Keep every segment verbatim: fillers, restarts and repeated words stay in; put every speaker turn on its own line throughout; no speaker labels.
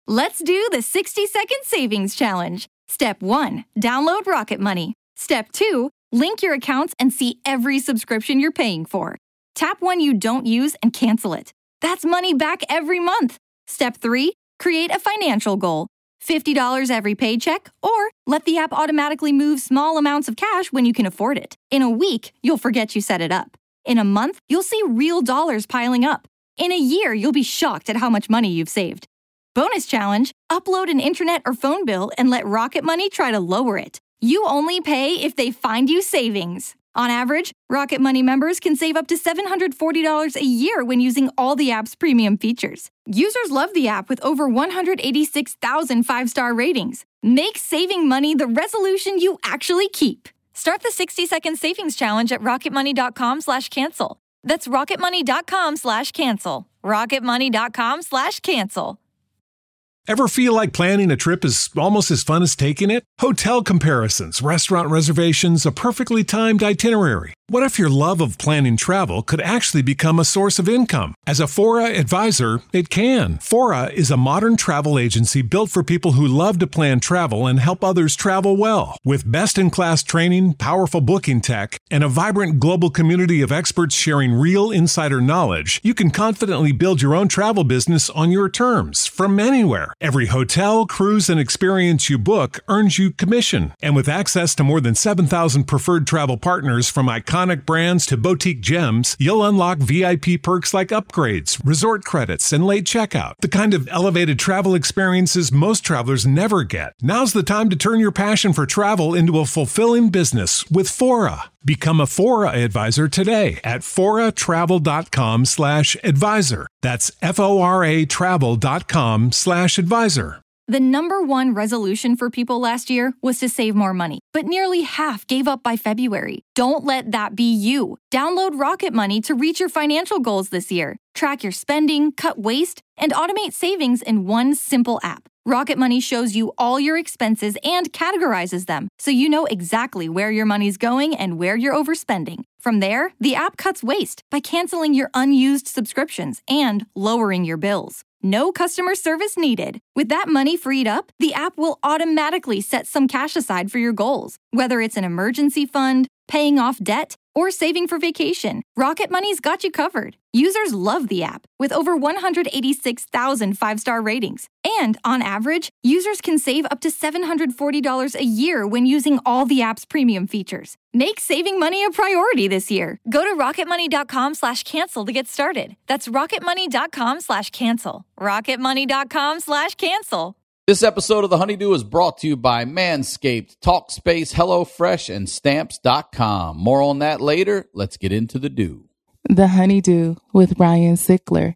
Let's do the sixty second savings challenge. Step one, download Rocket Money. Step two, link your accounts and see every subscription you're paying for. Tap one you don't use and cancel it. That's money back every month. Step three, create a financial goal. fifty dollars every paycheck, or let the app automatically move small amounts of cash when you can afford it. In a week, you'll forget you set it up. In a month, you'll see real dollars piling up. In a year, you'll be shocked at how much money you've saved. Bonus challenge, upload an internet or phone bill and let Rocket Money try to lower it. You only pay if they find you savings. On average, Rocket Money members can save up to seven hundred forty dollars a year when using all the app's premium features. Users love the app with over one hundred eighty-six thousand five-star ratings. Make saving money the resolution you actually keep. Start the sixty second savings challenge at rocketmoney.com slash cancel. That's rocketmoney.com slash cancel. rocketmoney.com slash cancel.
Ever feel like planning a trip is almost as fun as taking it? Hotel comparisons, restaurant reservations, a perfectly timed itinerary. What if your love of planning travel could actually become a source of income? As a Fora advisor, it can. Fora is a modern travel agency built for people who love to plan travel and help others travel well. With best-in-class training, powerful booking tech, and a vibrant global community of experts sharing real insider knowledge, you can confidently build your own travel business on your terms from anywhere. Every hotel, cruise, and experience you book earns you commission. And with access to more than seven thousand preferred travel partners from iconic brands to boutique gems, you'll unlock V I P perks like upgrades, resort credits, and late checkout. The kind of elevated travel experiences most travelers never get. Now's the time to turn your passion for travel into a fulfilling business with Fora. Become a Fora advisor today at foratravel.com slash advisor. That's F-O-R-A travel.com slash advisor.
The number one resolution for people last year was to save more money, but nearly half gave up by February. Don't let that be you. Download Rocket Money to reach your financial goals this year. Track your spending, cut waste, and automate savings in one simple app. Rocket Money shows you all your expenses and categorizes them, so you know exactly where your money's going and where you're overspending. From there, the app cuts waste by canceling your unused subscriptions and lowering your bills. No customer service needed. With that money freed up, the app will automatically set some cash aside for your goals. Whether it's an emergency fund, paying off debt, or saving for vacation, Rocket Money's got you covered. Users love the app, with over one hundred eighty-six thousand five-star ratings. And on average, users can save up to seven hundred forty dollars a year when using all the app's premium features. Make saving money a priority this year. Go to rocketmoney.com slash cancel to get started. That's rocketmoney.com slash cancel. rocketmoney.com slash cancel.
This episode of The Honeydew is brought to you by Manscaped, Talkspace, HelloFresh, and Stamps dot com. More on that later. Let's get into the dew.
The Honeydew with Ryan Sickler.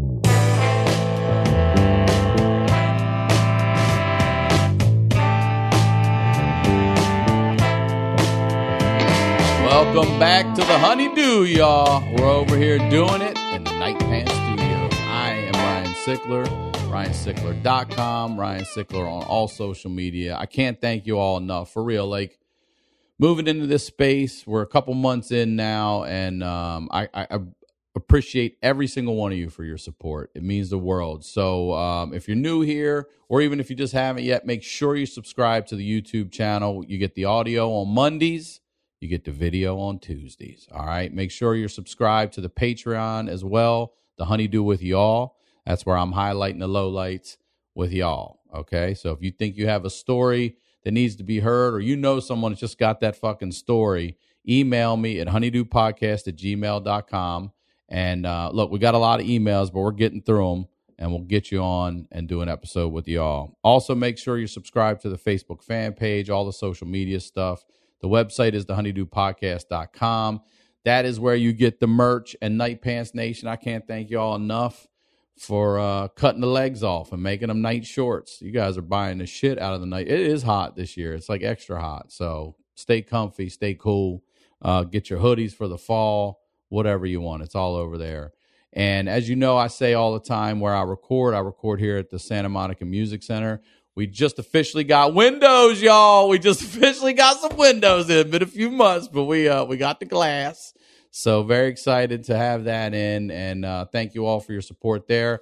Welcome back to The Honeydew, y'all. We're over here doing it in the Night Pants Studio. I am Ryan Sickler. Ryan Sickler dot com, Ryan Sickler on all social media. I can't thank you all enough, for real. Like, moving into this space, we're a couple months in now, and um, I, I, I appreciate every single one of you for your support. It means the world. So um, if you're new here, or even if you just haven't yet, make sure you subscribe to the YouTube channel. You get the audio on Mondays. You get the video on Tuesdays. All right? Make sure you're subscribed to the Patreon as well, The Honeydew with y'all. That's where I'm highlighting the lowlights with y'all, okay? So if you think you have a story that needs to be heard, or you know someone that's just got that fucking story, email me at honeydewpodcast at gmail dot com. And uh, look, we got a lot of emails, but we're getting through them, and we'll get you on and do an episode with y'all. Also, make sure you're subscribed to the Facebook fan page, all the social media stuff. The website is the honeydew podcast dot com. That is where you get the merch. And Night Pants Nation, I can't thank y'all enough for uh, cutting the legs off and making them night shorts. You guys are buying the shit out of the night. It is hot this year. It's like extra hot. So stay comfy, stay cool. Uh, get your hoodies for the fall, whatever you want. It's all over there. And as you know, I say all the time where I record, I record here at the Santa Monica Music Center. We just officially got windows, y'all. We just officially got some windows in. Been a few months, but we uh, we got the glass. So very excited to have that in, and uh, thank you all for your support there.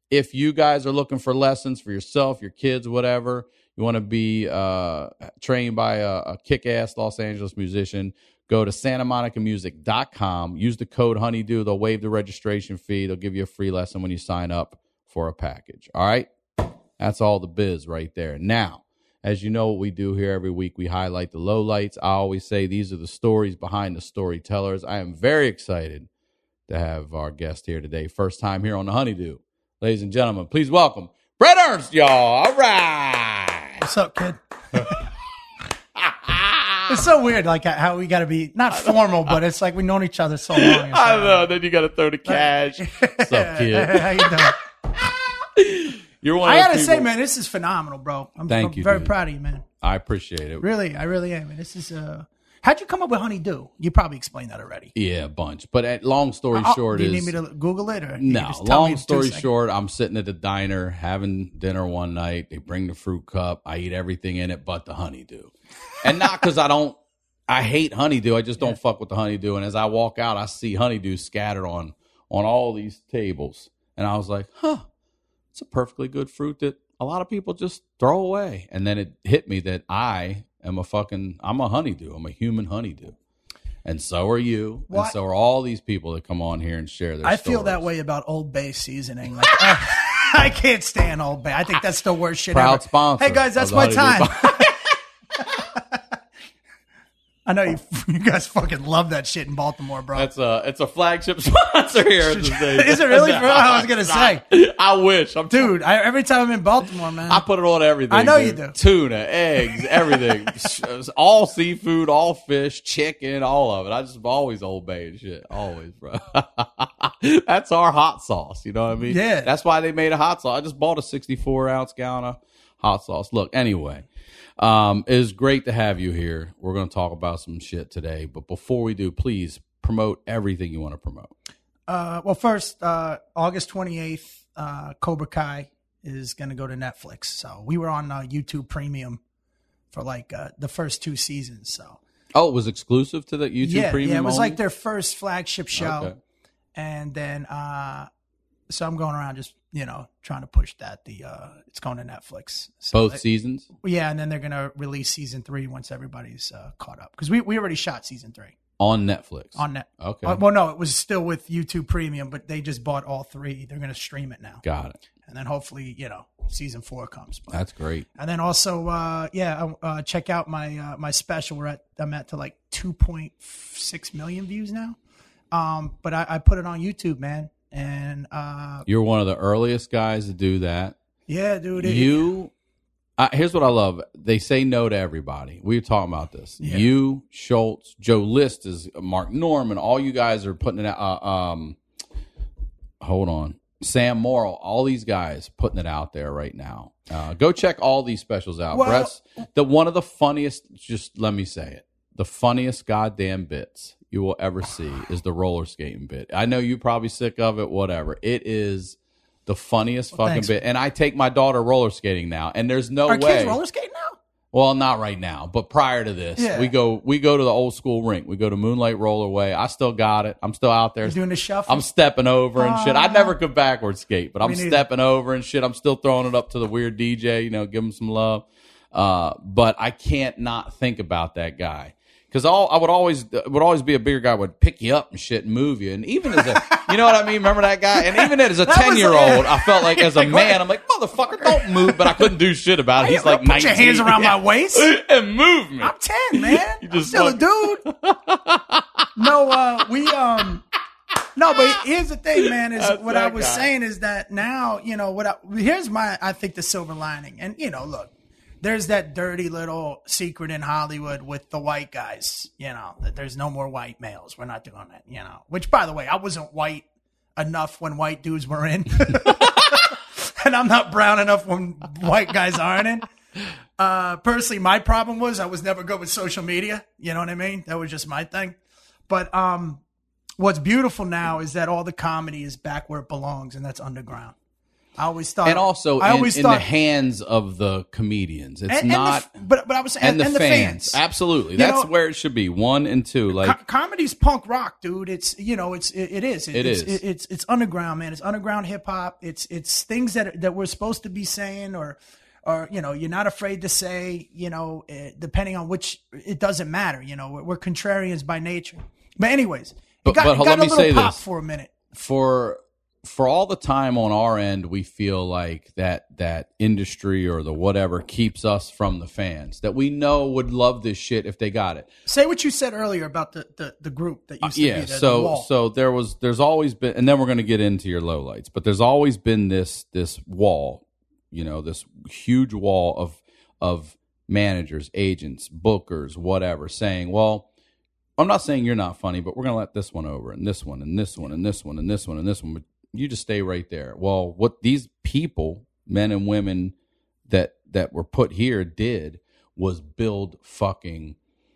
if you guys are looking for lessons for yourself, your kids, whatever, you want to be uh, trained by a, a kick-ass Los Angeles musician, go to santa monica music dot com. Use the code Honeydew. They'll waive the registration fee. They'll give you a free lesson when you sign up for a package. All right? That's all the biz right there. Now, as you know what we do here every week, we highlight the lowlights. I always say these are the stories behind the storytellers. I am very excited to have our guest here today. First time here on the Honeydew. Ladies and gentlemen, please welcome Brett Ernst, y'all. All right.
What's up, kid? It's so weird, like how we got to be not formal, but it's like we've known each other so long.
I know. Then you got to throw the cash. What's up, kid?
How you doing?
You're one.
I
of
gotta
those
say,
people-
man, this is phenomenal, bro. I'm,
Thank
I'm
you,
very
dude.
proud of you, man.
I appreciate it.
Really, I really am. And this is uh, how'd you come up with Honeydew? You probably explained that already.
Yeah, a bunch. But at, long story
Oh,
short
do you
is
need me to Google it or you
no.
can just tell me
Long
in two
story
seconds?
short, I'm sitting at the diner having dinner one night. They bring the fruit cup. I eat everything in it but the honeydew, and not because I don't. I hate honeydew. I just don't yeah. fuck with the honeydew. And as I walk out, I see honeydew scattered on on all these tables, and I was like, huh, it's a perfectly good fruit that a lot of people just throw away. And then it hit me that I am a fucking, I'm a honeydew. I'm a human honeydew. And so are you. What? And so are all these people that come on here and share their
I
stories.
feel that way about Old Bay seasoning. Like, uh, I can't stand Old Bay. I think that's the worst shit
Proud
ever.
sponsor.
Hey, guys, that's my time. I know you, you guys fucking love that shit in Baltimore, bro.
That's a, it's a flagship sponsor here at the station.
Is it really? For real? I was going to say.
I wish. I'm
Dude, I, every time I'm in Baltimore, man.
I put it on everything.
I know
dude.
you do.
Tuna, eggs, everything. All seafood, all fish, chicken, all of it. I just always Old Bay and shit. Always, bro. That's our hot sauce. You know what I mean?
Yeah.
That's why they made a hot sauce. I just bought a sixty-four ounce gallon of hot sauce. Look, anyway. Um, it is great to have you here. We're going to talk about some shit today. But before we do, please promote everything you want to promote.
Uh, well, first, uh, August twenty-eighth, uh, Cobra Kai is going to go to Netflix. So we were on uh, YouTube Premium for like uh, the first two seasons. So
Oh, it was exclusive to the YouTube
yeah,
Premium?
Yeah, it was
only?
like their first flagship show.
Okay.
And then, uh, so I'm going around just, you know, trying to push that. The uh, it's going to Netflix. So
Both
they,
seasons?
Yeah, and then they're going to release season three once everybody's uh, caught up. Because we, we already shot season three.
On Netflix?
On net.
Okay.
Uh, well, no, it was still with YouTube Premium, but they just bought all three. They're going to stream it now.
Got it.
And then hopefully, you know, season four comes. But,
That's great.
and then also, uh, yeah, uh, check out my uh, my special. We're at I'm at to like two point six million views now. Um, but I, I put it on YouTube, man. And uh,
You're one of the earliest guys to do that.
Yeah, dude. It,
You, uh, here's what I love. They say no to everybody. We were talking about this.
Yeah.
You, Schultz, Joe List is Mark Norman. All you guys are putting it out. Uh, um, hold on. Sam Morrill. All these guys putting it out there right now. Uh, go check all these specials out.
Well-
Brett's the one of the funniest. Just let me say it. The funniest goddamn bits you will ever see is the roller skating bit. I know you're probably sick of it, whatever. It is the funniest
Well,
fucking
thanks.
bit. And I take my daughter roller skating now, and there's no
Are
way.
kids roller skating now?
Well, not right now, but prior to this,
Yeah.
we go we go to the old school rink. We go to Moonlight Rollerway. I still got it. I'm still out there.
You're doing the shuffle?
I'm stepping over and shit. I
Aw.
never could backward skate, but I'm
Me neither.
stepping over and shit. I'm still throwing it up to the weird D J, you know, give him some love. Uh, but I can't not think about that guy. Because all I would always would always be a bigger guy would pick you up and shit and move you. And even as a, you know what I mean? Remember that guy? And even as a
That was-
ten year old,
yeah.
I felt like as a
Like, what?
man, I'm like, motherfucker, don't move. But I couldn't do shit about it. He's
Don't
like
put
nineteen.
your hands around my waist.
and move me.
I'm ten, man.
You
I'm
just
still
fuck-
a dude. No, uh, we um, no, but here's the thing, man. Is
That's
what I
that
was
guy.
saying is that now, you know, what I, here's my, I think the silver lining, and you know, look, there's that dirty little secret in Hollywood with the white guys, you know, that there's no more white males. We're not doing it, you know. Which, by the way, I wasn't white enough when white dudes were in, and I'm not brown enough when white guys aren't in. Uh, personally, my problem was I was never good with social media. You know what I mean? That was just my thing. But um, what's beautiful now is that all the comedy is back where it belongs, and that's underground. I always thought,
and also
I
in,
always
in
thought,
the hands of the comedians. It's
and,
not,
and the, but but I was saying,
and,
and,
the,
and the
fans.
fans.
Absolutely,
You
that's
know,
where it should be. One and two, like
Co- comedy's punk rock, dude. It's you know, it's it, it is. It,
It
it's,
is.
It, it's it's underground, man. It's underground hip hop. It's it's things that that we're supposed to be saying, or or you know, you're not afraid to say. You know, eh, depending on which, it doesn't matter. You know, we're, we're contrarians by nature. But anyways,
But-
it got,
but
it got
let
a
me
little
say
pop
this.
for a minute.
for for all the time on our end, we feel like that that industry or the whatever keeps us from the fans that we know would love this shit if they got it.
Say what you said earlier about the the, the group that used to
yeah,
be there, the
so
wall.
so there was there's always been, and then we're going to get into your lowlights, but there's always been this this wall, you know, this huge wall of of managers, agents, bookers, whatever, saying, well, I'm not saying you're not funny, but we're going to let this one over, and this one, and this one, and this one, and this one, and this one. But you just stay right there. Well, what these people, men and women that that were put here did was build fucking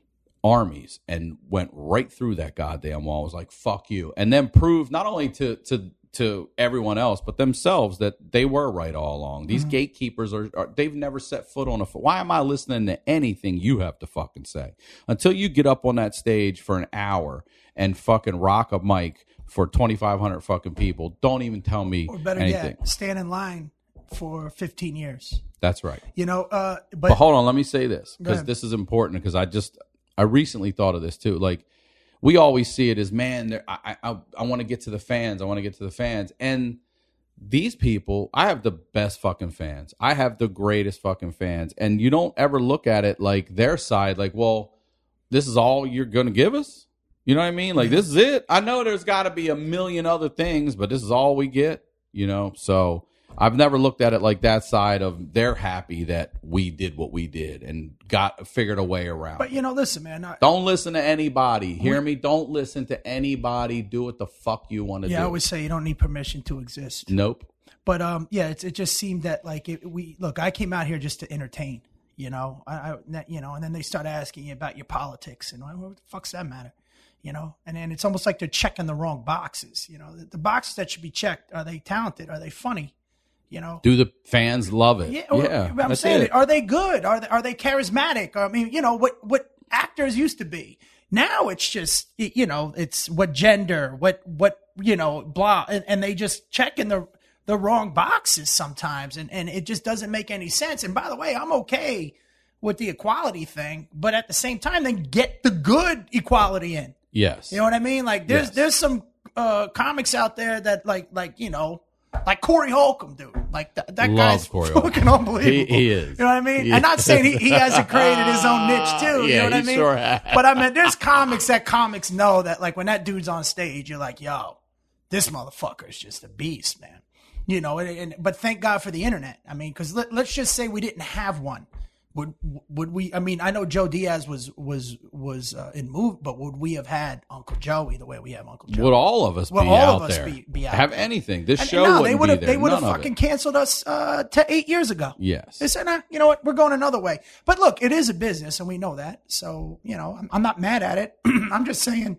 armies and went right through that goddamn wall. It was like, fuck you. And then proved not only to to to everyone else, but themselves that they were right all along. These mm-hmm. gatekeepers are, are, they've never set foot on a foot. Why am I listening to anything you have to fucking say? Until you get up on that stage for an hour and fucking rock a mic for twenty-five hundred fucking people, don't even tell me
or better
anything.
yet, stand in line for fifteen years.
That's right.
You know, uh, but,
but hold on, let me say this, because
ahead.
this is important, because I just, I recently thought of this too. Like, we always see it as, man, I I, I want to get to the fans. I want to get to the fans. And these people, I have the best fucking fans. I have the greatest fucking fans. And you don't ever look at it like their side, like, well, this is all you're going to give us? You know what I mean? Like, this is it? I know there's got to be a million other things, but this is all we get, you know? So I've never looked at it like that side of they're happy that we did what we did and got figured a way around.
But, you know, listen, man. I,
don't listen to anybody. Hear me? Don't listen to anybody. Do what the fuck you want to
yeah,
do.
I always say you don't need permission to exist.
Nope.
But, um, yeah, it's, it just seemed that, like, it, we look, I came out here just to entertain, you know, I, I you know, and then they start asking you about your politics and well, what the fuck's that matter? You know, and then it's almost like they're checking the wrong boxes. You know, the, the boxes that should be checked, are they talented? Are they funny? You know,
do the fans love it?
Yeah, or,
yeah
I'm saying, it. Are they good? Are they are they charismatic? I mean, you know what what actors used to be. Now it's just, you know, it's what gender, what what you know, blah, and, and they just check in the the wrong boxes sometimes, and and it just doesn't make any sense. And by the way, I'm okay with the equality thing, but at the same time, then get the good equality in.
Yes,
you know what I mean. Like there's
yes.
there's some uh, comics out there that like like you know. Like Corey Holcomb, dude. Like th- that
Love
guy's
Corey
fucking
Holcomb.
unbelievable.
He, he is.
You know what I mean?
Yeah.
I'm not saying he, he hasn't created his own niche too.
Yeah,
you know what
he
I mean?
Sure has.
But I mean, there's comics that comics know that, like, when that dude's on stage, you're like, yo, this motherfucker is just a beast, man. You know, and, and but thank God for the internet. I mean, because let, let's just say we didn't have one. Would would we? I mean, I know Joe Diaz was was was uh, in move, but would we have had Uncle Joey the way we have Uncle Joey?
Would all of us
Would
be
all
out
of us
there?
Be, be out
have
there?
anything? This
And,
show
no,
wouldn't
they would have
be there.
they would have
None of
fucking
it.
canceled us uh, t- eight years ago.
Yes,
they said, nah, you know what? We're going another way. But look, it is a business, and we know that. So you know, I'm, I'm not mad at it. I'm just saying,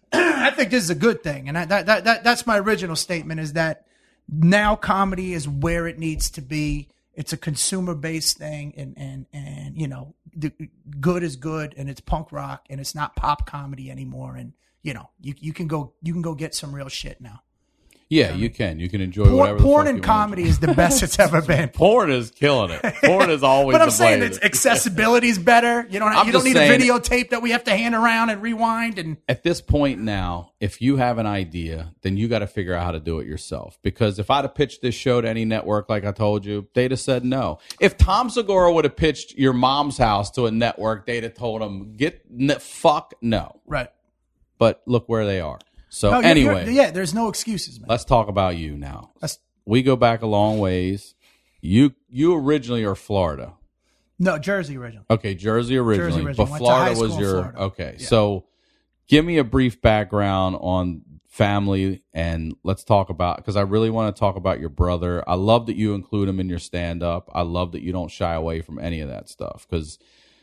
I think this is a good thing, and I, that, that that that's my original statement: is that now comedy is where it needs to be. It's a consumer-based thing, and and and you know, the good is good, and it's punk rock, and it's not pop comedy anymore. And you know, you you can go you can go get some real shit now.
Yeah,
you, know
you
I mean?
can. You can enjoy
porn,
whatever the
porn
fuck
and
you
comedy
want.
is the best it's ever been.
Porn is killing it. Porn is always.
But I'm
the
saying
way
it's
that-
accessibility is better. You don't
I'm
you don't
just
need
saying-
a videotape that we have to hand around and rewind. And
At this point now, if you have an idea, then you got to figure out how to do it yourself. Because if I'd have pitched this show to any network, like I told you, they'd have said no. If Tom Segura would have pitched Your Mom's House to a network, they'd have told him, "Get n- fuck no."
right.
But look where they are. So
No, you're-
anyway,
you're- yeah, there's no excuses, man.
let's talk about you now.
That's-
We go back a long ways. You you originally are Florida.
No, Jersey original.
Okay, Jersey originally,
Jersey originally.
but
Went to
Florida
high
was
school in
your
Florida.
okay.
Yeah.
So, give me a brief background on family, and let's talk about, because I really want to talk about your brother. I love that you include him in your stand up. I love that you don't shy away from any of that stuff. Because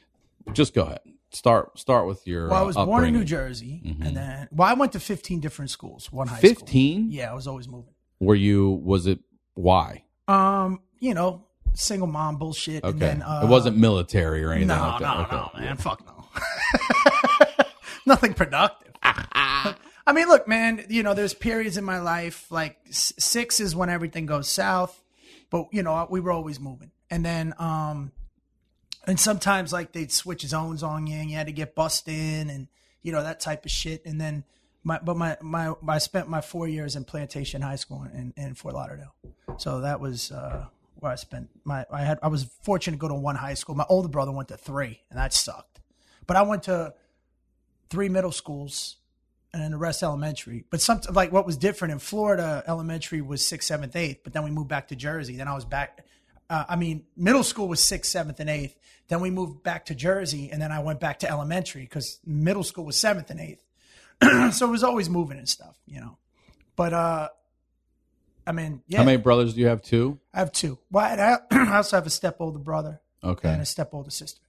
just go ahead, start start with your.
Well, I was
uh,
born in New
upbringing.
Jersey,
Mhm.
and then well, I went to fifteen different schools. One high school.
fifteen?
Yeah, I was always moving.
Were you? Was it why?
Um, you know, single mom bullshit.
Okay.
And then, uh,
it wasn't military or anything
no,
like that.
no,
Okay.
no, man. Fuck no. Nothing productive. I mean, look, man, you know, there's periods in my life, like s- six is when everything goes south, but you know, we were always moving. And then, um, and sometimes like they'd switch zones on you and you had to get bussed in and, you know, that type of shit. And then my, but my, my, I spent my four years in Plantation High School in, in Fort Lauderdale. So that was, uh, where I spent my, I had, I was fortunate to go to one high school. My older brother went to three and that sucked, but I went to three middle schools and then the rest elementary. But some, like what was different in Florida, elementary was sixth, seventh, eighth, but then we moved back to Jersey. Then I was back. Uh, I mean, middle school was sixth, seventh, and eighth. Then we moved back to Jersey, and then I went back to elementary because middle school was seventh and eighth. So it was always moving and stuff, you know. But, uh, I mean, yeah.
How many brothers do you have? Two?
I have two. Well, I I also have a step older brother
Okay.
and a step older sister.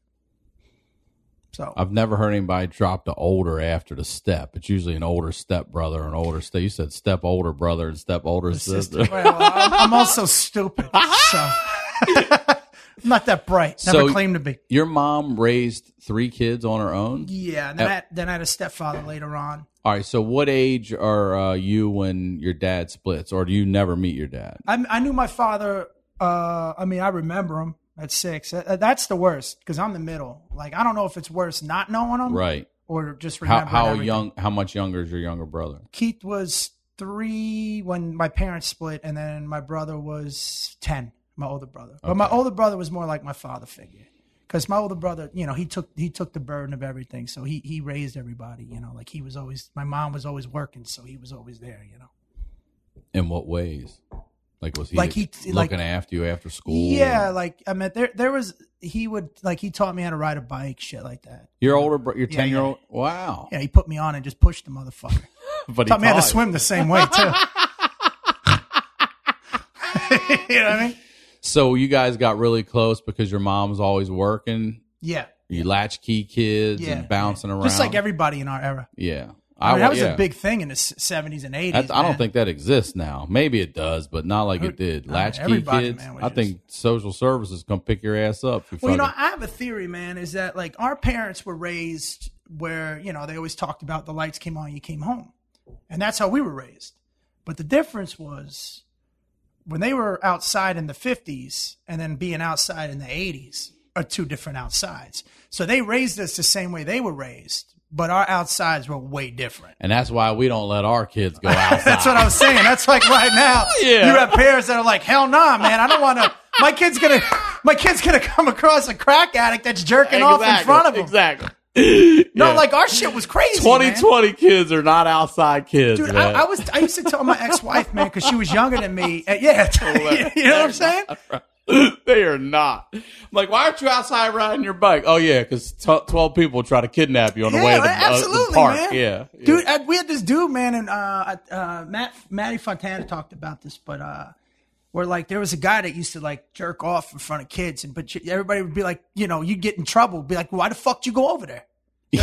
So
I've never heard anybody drop the older after the step. It's usually an older step brother or an older step. You said step older brother and step older sister.
sister. Well, I'm, I'm also stupid, so I'm not that bright. Never
So-
claimed to be.
Your mom raised three kids on her own?
Yeah, and then,
Uh,
I had, then I had a stepfather later on.
All right. So what age are uh, you when your dad splits, or do you never meet your dad?
I, I knew my father. Uh, I mean, I remember him at six. Uh, That's the worst because I'm the middle. Like, I don't know if it's worse not knowing him,
Right.
or just
How
remembering
how
everything.
young? How much younger is your younger brother?
Keith was three when my parents split, and then my brother was ten. My older brother, but my
Okay.
older brother was more like my father figure. Because my older brother, you know, he took he took the burden of everything, so he he raised everybody. You know, like he was always. My mom was always working, so he was always there. You know.
In what ways? Like was he
Like he-
looking
like-
after you after school?
Yeah, like I mean, there there was he would like he taught me how to ride a bike, shit like that.
Your older bro, your
Yeah,
ten year old. Wow.
Yeah, he put me on and just pushed the motherfucker.
But he
Taught me how to
taught you.
swim the same way too. You know what I mean?
So you guys got really close because your mom was always working.
Yeah.
You latchkey kids
Yeah,
and bouncing around.
Just like everybody in our era.
Yeah.
I mean, that was
yeah.
a big thing in the seventies and eighties.
That's, I don't
man.
think that exists now. Maybe it does, but not like it did.
I mean,
Latchkey
everybody,
kids.
man, was
I think social services come pick your ass up. if
Well, you know,
fucking-
I have a theory, man, is that like our parents were raised where, you know, they always talked about the lights came on, you came home. And that's how we were raised. But the difference was when they were outside in the fifties and then being outside in the eighties are two different outsides. So they raised us the same way they were raised, but our outsides were way different.
and that's why we don't let our kids go outside.
That's what I was saying. That's like right now.
Yeah.
You have parents that are like, hell nah, man. I don't want to. My kid's gonna. My kid's gonna come across a crack addict that's jerking off in front of him.
Exactly.
No,
Yeah.
like our shit was crazy.
twenty
man.
twenty kids are not outside kids,
Dude,
man.
I, I was. I used to tell my ex-wife, man, because she was younger than me. uh, yeah, you know what I'm saying?
They are not. I'm like, why aren't you outside riding your bike? Oh, yeah, because t- twelve people try to kidnap you on the
Yeah,
way to the,
absolutely,
uh, the park.
man.
Yeah. yeah.
Dude, uh, we had this dude, man, and uh, uh, Matt, Matty Fontana talked about this, but uh, where like there was a guy that used to like jerk off in front of kids, and but you- everybody would be like, you know, you'd get in trouble, be like, why the fuck did you go over there?
Yeah.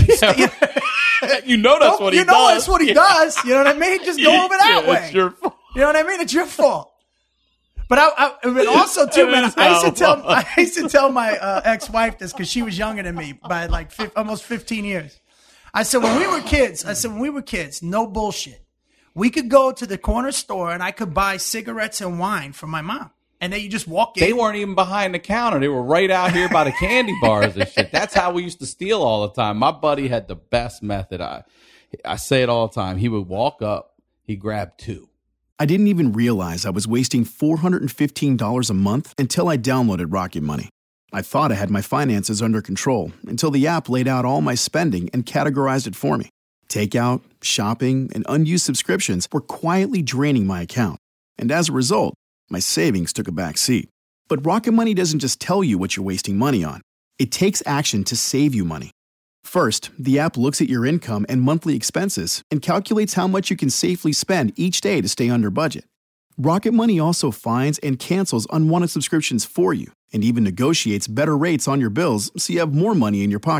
You know that's
Nope,
what he
you know
does.
that's what he
Yeah.
does. You know what I mean? Just go over that
Yeah,
way.
It's your fault.
You know what I mean? It's your fault. But I, I but also too,
It
man.
is
I used to
how
tell
it was.
I used to tell my uh, ex-wife this because she was younger than me by like fif- almost fifteen years. I said when we were kids, I said when we were kids, no bullshit. We could go to the corner store and I could buy cigarettes and wine from my mom, and then you just walk in.
They weren't even behind the counter. They were right out here by the candy bars and shit. That's how we used to steal all the time. My buddy had the best method. I, I say it all the time. He would walk up, he'd grab two.
I didn't even realize I was wasting four hundred fifteen dollars a month until I downloaded Rocket Money. I thought I had my finances under control until the app laid out all my spending and categorized it for me. Takeout, shopping, and unused subscriptions were quietly draining my account. And as a result, my savings took a back seat. But Rocket Money doesn't just tell you what you're wasting money on. It takes action to save you money. First, the app looks at your income and monthly expenses and calculates how much you can safely spend each day to stay under budget. Rocket Money also finds and cancels unwanted subscriptions for you and even negotiates better rates on your bills so you have more money in your pocket.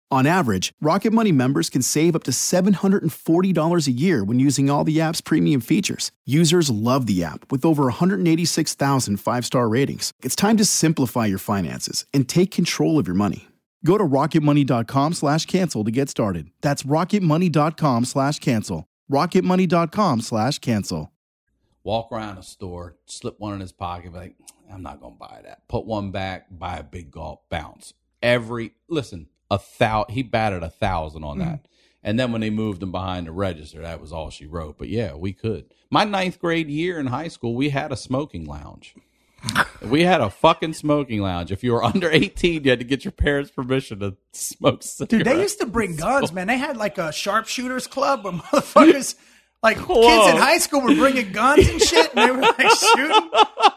On average, Rocket Money members can save up to seven hundred forty dollars a year when using all the app's premium features. Users love the app with over one hundred eighty-six thousand five-star ratings. It's time to simplify your finances and take control of your money. Go to rocketmoney.com slash cancel to get started. That's rocketmoney.com slash cancel. rocketmoney.com slash cancel.
Walk around a store, slip one in his pocket, be like, I'm not going to buy that. Put one back, buy a big golf, bounce. Every, listen, a thou, he batted a thousand on that. Mm. And then when they moved him behind the register, that was all she wrote. But yeah, we could. My ninth grade year in high school, we had a smoking lounge. We had a fucking smoking lounge. If you were under eighteen, you had to get your parents' permission to smoke cigarettes.
Dude, they used to bring guns, man. They had like a sharpshooters club where motherfuckers, like Whoa. kids in high school were bringing guns and shit, and they were like shooting.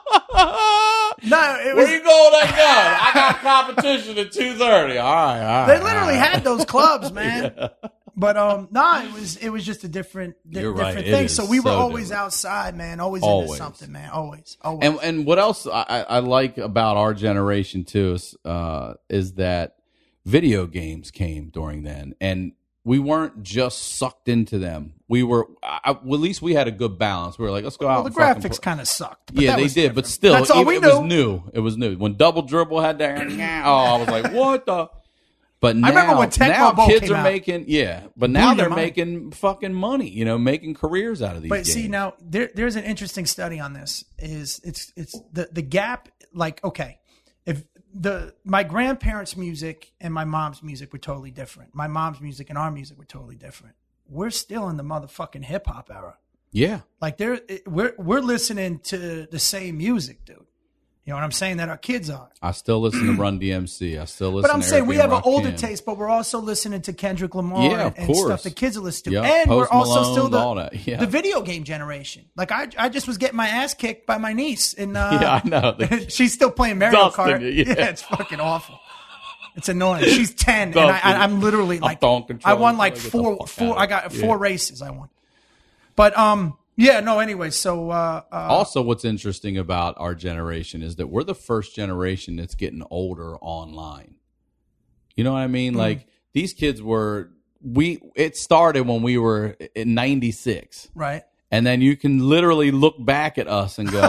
No, it was,
where you going with that gun? I got competition at two thirty. All right, all right.
They literally had those clubs, man. Yeah. But um, no, nah, it was it was just a different di-
You're
different
right.
thing. So we were
so
always
different.
outside, man. Always,
always
into something, man. Always, always.
And and what else I, I like about our generation too is uh, is that video games came during then, and we weren't just sucked into them. We were, I, well, at least we had a good balance. We were like, let's go out.
Well, the
and
graphics kind of sucked.
Yeah, they did, different. But still,
That's all
it,
we
it
knew.
was new. It was new. When Double Dribble had that, oh, I was like, what the? But now,
I remember when Tecmo
now
Bowl
kids
came
are
out.
making, yeah, but now
Blew
they're
your mind.
making fucking money, you know, making careers out of these
But
games.
see, now there, there's an interesting study on this. Is it's it's the the gap. Like, okay, if the my grandparents' music and my mom's music were totally different. My mom's music and our music were totally different. We're still in the motherfucking hip hop era.
Yeah,
like they're we're we're listening to the same music, dude. You know what I'm saying? That our kids are.
I still listen to Run D M C. I still listen.
But I'm
to
saying
Eric
we
B.
have an
Rakim.
older taste, but we're also listening to Kendrick Lamar
Yeah,
and,
of
and
course.
stuff the kids are listening to.
Yep,
And
Post
we're also
Malone,
still the,
all that. Yeah.
the video game generation. Like I, I just was getting my ass kicked by my niece, and uh,
Yeah, I know.
she's still playing Mario
Dusting
Kart.
you, yeah.
yeah, it's fucking awful. It's annoying. She's ten, and I, I, I'm literally like,
I'm
I won like
Get the
four,
fuck
four.
out.
I got
Yeah.
four races. I won. But um, yeah, no. Anyway, so uh, uh,
Also, what's interesting about our generation is that we're the first generation that's getting older online. You know what I mean? Mm. Like these kids were, we, it started when we were in ninety-six.
right.
And then you can literally look back at us and go,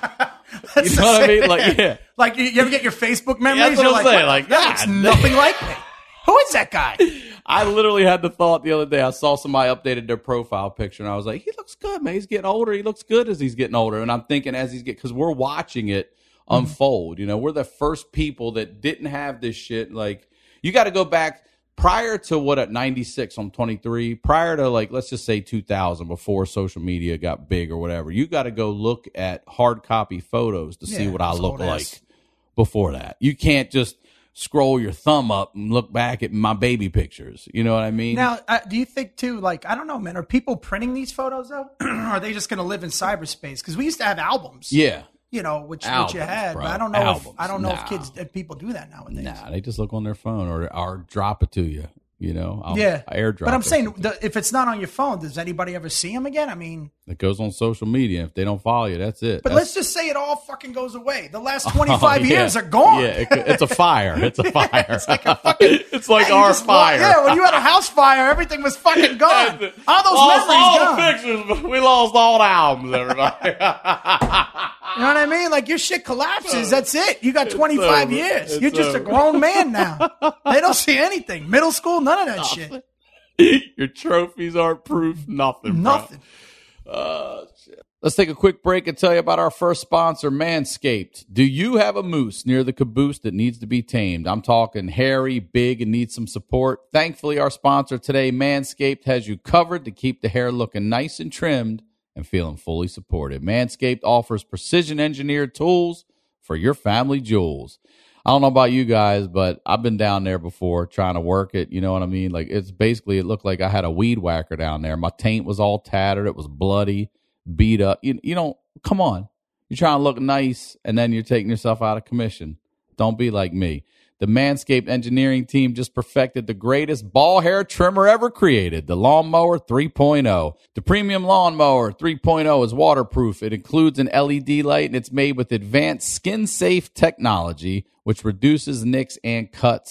you know what I mean? Like, yeah.
Like you, you ever get your Facebook memories?
That's what
You're
I'm
like,
saying,
what?
like,
that looks
God.
nothing like me. Who is that guy?
I literally had the thought the other day. I saw somebody updated their profile picture, and I was like, he looks good, man. He's getting older. He looks good as he's getting older. And I'm thinking as he's getting, because we're watching it unfold. You know, we're the first people that didn't have this shit. Like, you got to go back prior to what, at ninety-six, I'm twenty-three, prior to, like, let's just say two thousand, before social media got big or whatever. You got to go look at hard copy photos to see
Yeah,
what I
it's
look
old
like
ass.
before that. You can't just scroll your thumb up and look back at my baby pictures. You know what I mean?
Now, uh, do you think too? Like, I don't know, man. Are people printing these photos though? Or are they just going to live in cyberspace? Because we used to have albums.
Yeah.
You know, which
Albums,
which you had,
bro.
but I don't know
Albums.
if I don't know
Nah.
if kids if people do that nowadays.
Nah, they just look on their phone or or drop it to you. You know, I'll,
Yeah,
I airdrop.
but I'm
it or
saying
something.
the, if it's not on your phone, does anybody ever see them again? I mean,
It goes on social media. If they don't follow you, that's it.
but
That's-
let's just say it all fucking goes away. The last twenty-five
Oh, yeah.
years are gone.
Yeah, it, it's a fire. It's a fire.
It's like a fucking.
It's like
Yeah, you
our
just wa-
fire.
Yeah, when you had a house fire, everything was fucking gone. All those
lost
memories
all
gone.
the pictures, but we lost all the albums, everybody.
You know what I mean? Like your shit collapses. That's it. You got twenty-five
over.
years.
It's
You're just
over.
a grown man now. They don't see anything. Middle school, none of that shit.
Your trophies aren't proof. Nothing. bro.
Nothing.
Uh, shit. Let's take a quick break and tell you about our first sponsor, Manscaped. Do you have a moose near the caboose that needs to be tamed? I'm talking hairy, big, and needs some support. Thankfully, our sponsor today, Manscaped, has you covered to keep the hair looking nice and trimmed and feeling fully supported. Manscaped offers precision-engineered tools for your family jewels. I don't know about you guys, but I've been down there before trying to work it. You know what I mean? Like, it's basically, it looked like I had a weed whacker down there. My taint was all tattered. It was bloody, beat up. You, you know, come on. You're trying to look nice, and then you're taking yourself out of commission. Don't be like me. The Manscaped engineering team just perfected the greatest ball hair trimmer ever created, the Lawnmower three point oh. The premium Lawnmower three point oh is waterproof. It includes an L E D light, and it's made with advanced skin-safe technology, which reduces nicks and cuts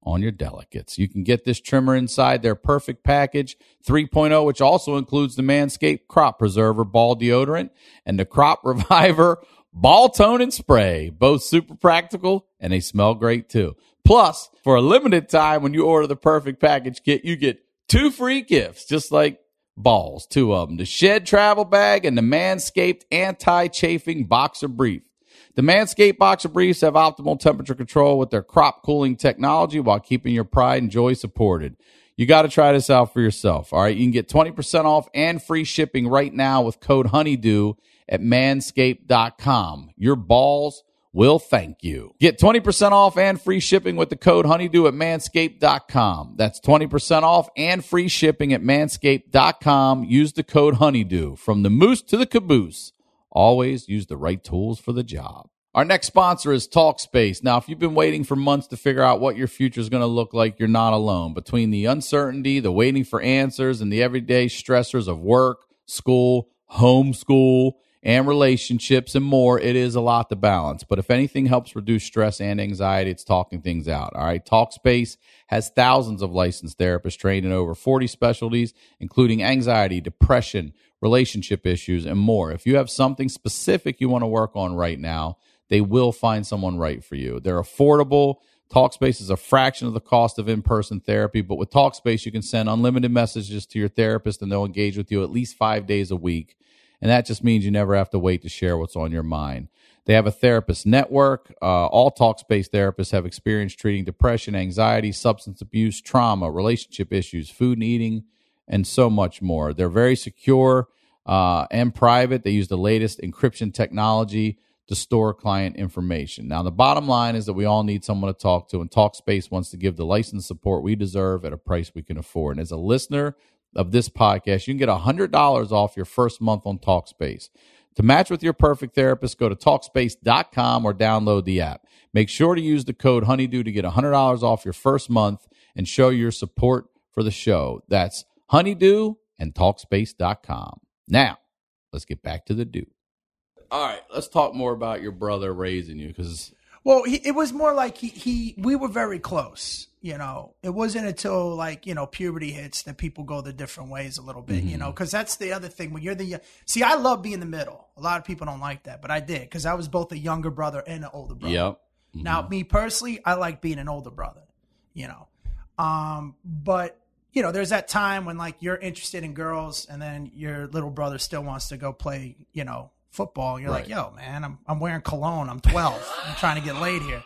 on your delicates. You can get this trimmer inside their Perfect Package three point oh, which also includes the Manscaped Crop Preserver Ball Deodorant and the Crop Reviver Ball Tone and Spray. Both super practical, and they smell great too. Plus, for a limited time, when you order the Perfect Package kit, you get two free gifts, just like balls, two of them. The Shed Travel Bag and the Manscaped Anti-Chafing Boxer Brief. The Manscaped Boxer Briefs have optimal temperature control with their crop cooling technology while keeping your pride and joy supported. You got to try this out for yourself, all right? You can get twenty percent off and free shipping right now with code Honeydew at manscaped dot com. Your balls will thank you. Get twenty percent off and free shipping with the code Honeydew at manscaped dot com. That's twenty percent off and free shipping at manscaped dot com. Use the code Honeydew. From the moose to the caboose, always use the right tools for the job. Our next sponsor is Talkspace. Now, if you've been waiting for months to figure out what your future is going to look like, you're not alone. Between the uncertainty, the waiting for answers, and the everyday stressors of work, school, homeschool, and relationships and more, it is a lot to balance. But if anything helps reduce stress and anxiety, it's talking things out. All right. Talkspace has thousands of licensed therapists trained in over forty specialties, including anxiety, depression, relationship issues, and more. If you have something specific you want to work on right now, they will find someone right for you. They're affordable. Talkspace is a fraction of the cost of in-person therapy, but with Talkspace, you can send unlimited messages to your therapist, and they'll engage with you at least five days a week. And that just means you never have to wait to share what's on your mind. They have a therapist network. Uh, all Talkspace therapists have experience treating depression, anxiety, substance abuse, trauma, relationship issues, food and eating, and so much more. They're very secure uh, and private. They use the latest encryption technology to store client information. Now, the bottom line is that we all need someone to talk to, and Talkspace wants to give the licensed support we deserve at a price we can afford. And as a listener of this podcast, you can get one hundred dollars off your first month on Talkspace. To match with your perfect therapist, go to talkspace dot com or download the app. Make sure to use the code Honeydew to get one hundred dollars off your first month and show your support for the show. That's Honeydew and talkspace dot com. Now, let's get back to the do. All right, let's talk more about your brother raising you, because
well, he, it was more like he, he we were very close. You know, it wasn't until like, you know, puberty hits that people go the different ways a little bit, mm-hmm. you know, because that's the other thing when you're the see, I love being the middle. A lot of people don't like that, but I did because I was both a younger brother and an older brother.
Yep.
Mm-hmm. Now, me personally, I like being an older brother, you know, um, but. You know, there's that time when like you're interested in girls and then your little brother still wants to go play, you know, football. You're right. Like, yo, man, I'm I'm wearing cologne. I'm twelve. I'm trying to get laid here.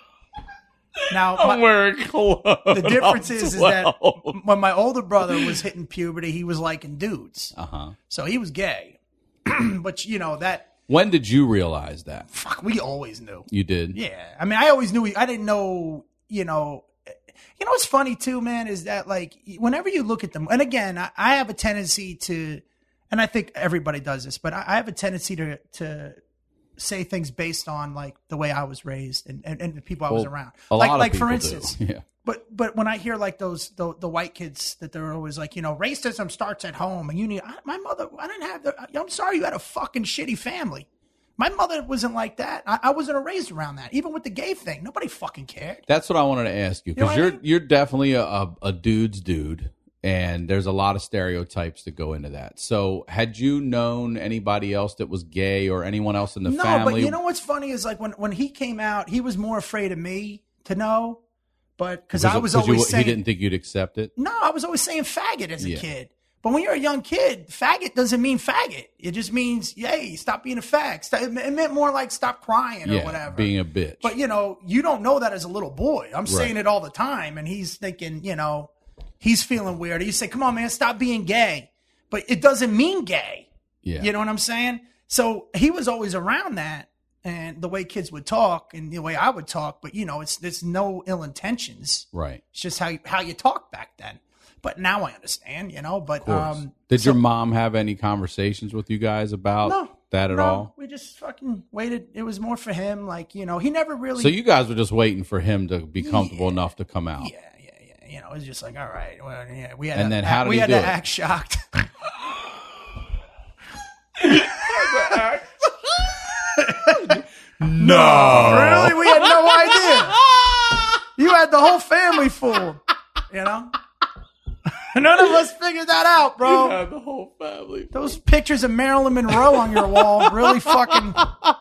Now, my,
I'm wearing cologne.
The difference is, is that when my older brother was hitting puberty, he was liking dudes. Uh-huh. So he was gay. But, you know, that.
When did you realize that?
Fuck, we always knew.
You did?
Yeah. I mean, I always knew. He, I didn't know, you know. You know what's funny too, man, is that like whenever you look at them, and again, I, I have a tendency to, and I think everybody does this, but I, I have a tendency to to say things based on like the way I was raised and, and, and the people I was
well,
around.
A
like
lot of
like
people
for instance,
do. Yeah.
But but when I hear like those the, the white kids that they're always like, you know, racism starts at home, and you need I, my mother. I didn't have the. I'm sorry, you had a fucking shitty family. My mother wasn't like that. I, I wasn't raised around that. Even with the gay thing, nobody fucking cared.
That's what I wanted to ask you, because
you know
you're
I mean?
you're definitely a, a, a dude's dude, and there's a lot of stereotypes that go into that. So, had you known anybody else that was gay or anyone else in the
no,
family?
No, but you know what's funny is like when, when he came out, he was more afraid of me to know, but because I was always
you,
saying
he didn't think you'd accept it.
No, I was always saying faggot as a
yeah.
kid. But when you're a young kid, faggot doesn't mean faggot. It just means, yay, stop being a fag. It meant more like stop crying or
yeah,
whatever.
Being a bitch.
But, you know, you don't know that as a little boy. I'm
right.
saying it all the time. And he's thinking, you know, he's feeling weird. You say, come on, man, stop being gay. But it doesn't mean gay.
Yeah.
You know what I'm saying? So he was always around that. And the way kids would talk and the way I would talk. But, you know, it's there's no ill intentions.
Right.
It's just how you, how you talk back then. But now I understand, you know. But um,
did
so,
your mom have any conversations with you guys about
no,
that at
no,
all?
We just fucking waited. It was more for him, like you know, he never really.
So you guys were just waiting for him to be comfortable
yeah,
enough to come out.
Yeah, yeah, yeah. You know, it was just like, all right, well, yeah, we had.
And
to,
then how did
we
he
had
do
to
it?
act shocked. No, really, we had no idea. You had had the whole family fooled. You know? None of us figured that out, bro.
You had the whole family.
Those pictures of Marilyn Monroe on your wall really fucking...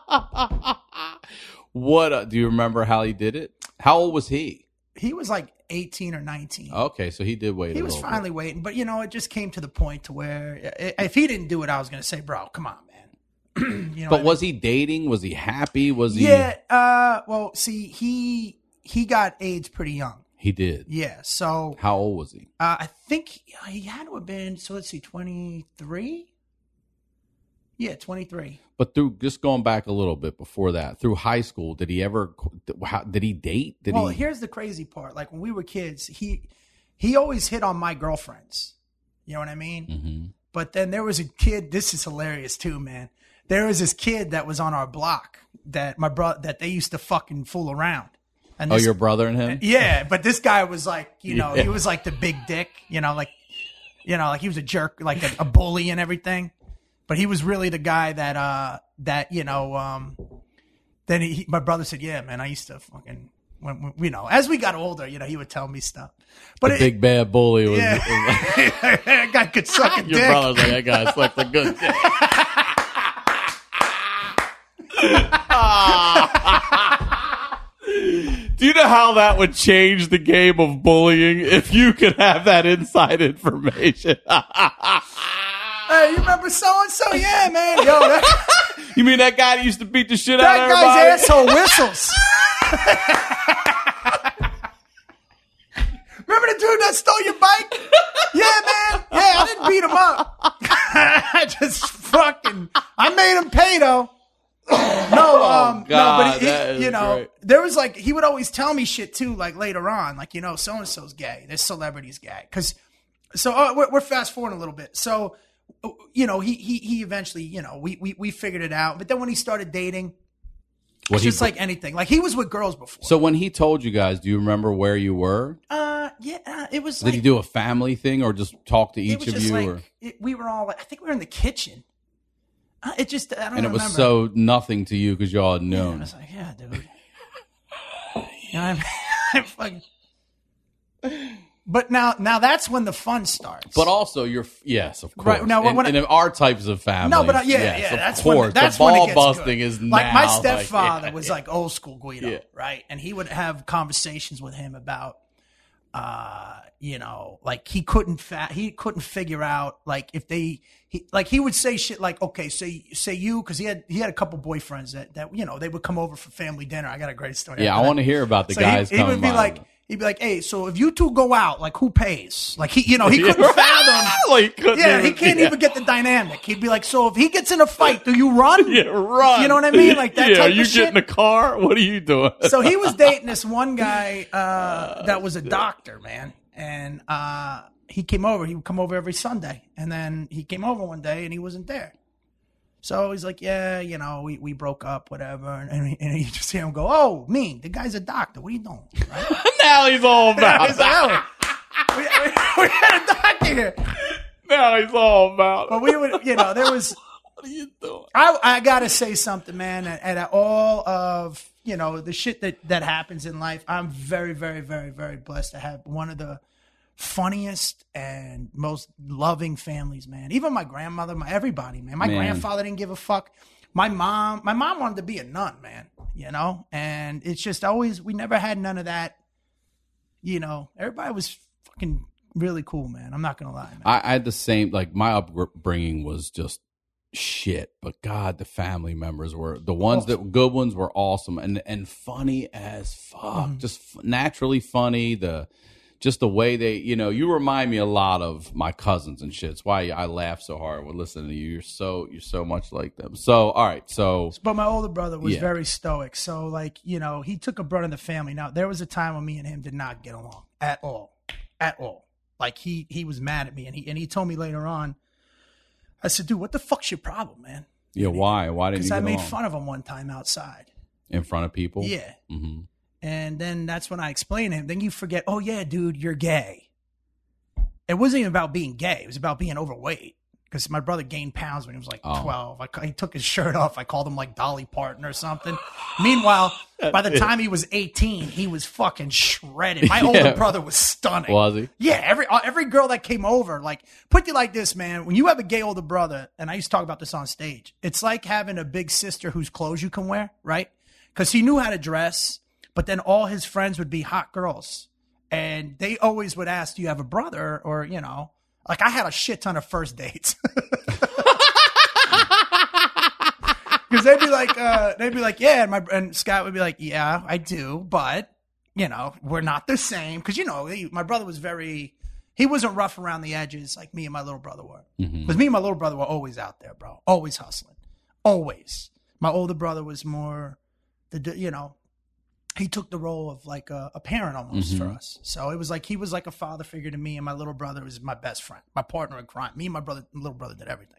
What, uh, do you remember how he did it? How old was he?
He was like eighteen or nineteen.
Okay, so he did wait
He
a
was
little
finally
bit.
waiting, but you know, it just came to the point to where i- if he didn't do it, I was going to say, bro, come on, man. You know
But
what I
was he dating? Was he happy? Was
mean?
he?
Yeah, uh, well, see, he he got AIDS pretty young.
He did.
Yeah, so
How old was he?
uh, I think he had to have been, so let's see, twenty-three? Yeah, twenty-three.
But through just going back a little bit before that, through high school, did he ever? How, did he date? Did
well,
he?
here's the crazy part. Like when we were kids, he he always hit on my girlfriends. You know what I mean?
Mm-hmm.
But then there was a kid. This is hilarious too, man. There was this kid that was on our block that my brother that they used to fucking fool around. And
Oh,
this,
your brother and him?
yeah, but this guy was like, you know,
Yeah.
he was like the big dick, you know, like, you know, like he was a jerk, like a, a bully and everything. But he was really the guy that, uh, that you know, um, then he, my brother said, yeah, man, I used to fucking, when, when, you know, as we got older, you know, he would tell me stuff. But
The
it,
big bad bully was.
yeah,
was-
that guy could suck a
your
dick.
brother's like, that guy sucked a good dick. Do you know how that would change the game of bullying if you could have that inside information?
Hey, you remember so and so? Yeah, man. Yo, that,
You mean that guy that used to beat the shit out
that
of everybody?
guy's asshole whistles. Remember the dude that stole your bike? Yeah, man. Yeah, I didn't beat him up. I just fucking, I made him pay though. No, um,
God,
no, but he,
that is
you know,
great.
there was like, he would always tell me shit too, like later on, like, you know, so-and-so's gay. This celebrity's gay. Cause, so uh, we're, we're fast forwarding a little bit. So, you know, he, he, he eventually, you know, we, we, we figured it out. But then when he started dating,
What
it's
he-
just like anything. Like he was with girls before.
So when he told you guys, do you remember where you were?
uh, yeah, uh, it was
Did
like,
he do a family thing or just talk to
it
each
was
of
just
you?
like,
or,
it, we were all, like, I think we were in the kitchen. Uh, it just, I don't
and it
remember.
was so nothing to you because y'all had
Yeah, I
known.
was like, yeah, dude. You know what I mean? I fucking- But now, now that's when the fun starts.
But also, you're yes, of course.
Right, now,
in,
when I-
in our types of families,
no, but uh, yeah,
yes,
yeah,
of
that's
course.
when that's
the
when
ball
it gets
busting
good.
is
like
now,
my
like,
stepfather
yeah,
was
yeah.
like old school Guido,
Yeah.
right? And he would have conversations with him about, uh, you know, like he couldn't fa- he couldn't figure out like if they he like he would say shit like, okay, say say you because he had he had a couple boyfriends that that you know they would come over for family dinner. I got a great story.
Yeah,
after
I
that.
want to hear about the
So
guys
he, he
coming
would be
by.
like, he'd be like, hey, so if you two go out, like who pays? Like he, you know, he couldn't fathom.
Like, couldn't
Yeah, he
even-
can't
yeah.
even get the dynamic. He'd be like, so if he gets in a fight, do you run?
Yeah, run.
You know what I mean? Like that
yeah,
type
you
of
get
shit.
in the car. What are you doing?
So he was dating this one guy uh, that was a doctor, man, and uh, he came over. He would come over every Sunday, and then he came over one day and he wasn't there. So he's like, yeah, you know, we, we broke up, whatever, and, and, he, and you just hear him go, oh, me, the guy's a doctor. What are you doing? Right?
now he's all about.
He's like, oh, we, we, we had a doctor here.
now he's all about.
But we would, you know, there was.
What are you doing?
I, I gotta say something, man. And at all of you know the shit that that happens in life, I'm very, very, very, very blessed to have one of the funniest and most loving families, man. Even my grandmother, my everybody, man. My
Man.
grandfather didn't give a fuck. My mom, my mom wanted to be a nun, man. You know, and it's just always we never had none of that. You know, everybody was fucking really cool, man. I'm not gonna lie, man.
I, I had the same. Like my upbringing was just shit, but God, the family members were the ones
Oh.
that good ones were awesome and and funny as fuck.
Mm-hmm.
Just f- naturally funny. The just the way they, you know, you remind me a lot of my cousins and shit. It's why I laugh so hard when listening to you. You're so you're so much like them. So all right, so
But my older brother was
Yeah.
very stoic. So, like, you know, he took a brother in the family. Now, there was a time when me and him did not get along at all. At all. Like, he he was mad at me. And he and he told me later on, I said, dude, what the fuck's your problem, man?
yeah, why why didn't you
Because
get
I made
along?
fun of him one time outside.
in front of people?
Yeah.
hmm
And then that's when I explained to him. Then you forget, oh, yeah, dude, you're gay. It wasn't even about being gay. It was about being overweight. because my brother gained pounds when he was like
Oh.
twelve. I, he took his shirt off. I called him like Dolly Parton or something. Meanwhile, by the time he was eighteen, he was fucking shredded. My
Yeah.
older brother was stunning.
Was he?
Yeah, every uh, every girl that came over, like, put you like this, man. When you have a gay older brother, and I used to talk about this on stage, it's like having a big sister whose clothes you can wear, right? Because he knew how to dress, but then all his friends would be hot girls. And they always would ask, do you have a brother? Or, you know, like I had a shit ton of first dates. Because they'd be like, uh, they'd be like, yeah. And, my, and Scott would be like, yeah, I do. But, you know, we're not the same. Because, you know, he, my brother was very, he wasn't rough around the edges like me and my little brother were. Because
Mm-hmm.
me and my little brother were always out there, bro. Always hustling. Always. My older brother was more, the you know, he took the role of like a, a parent almost
Mm-hmm.
for us. So it was like he was like a father figure to me, and my little brother was my best friend, my partner in crime. Me and my brother, little brother, did everything.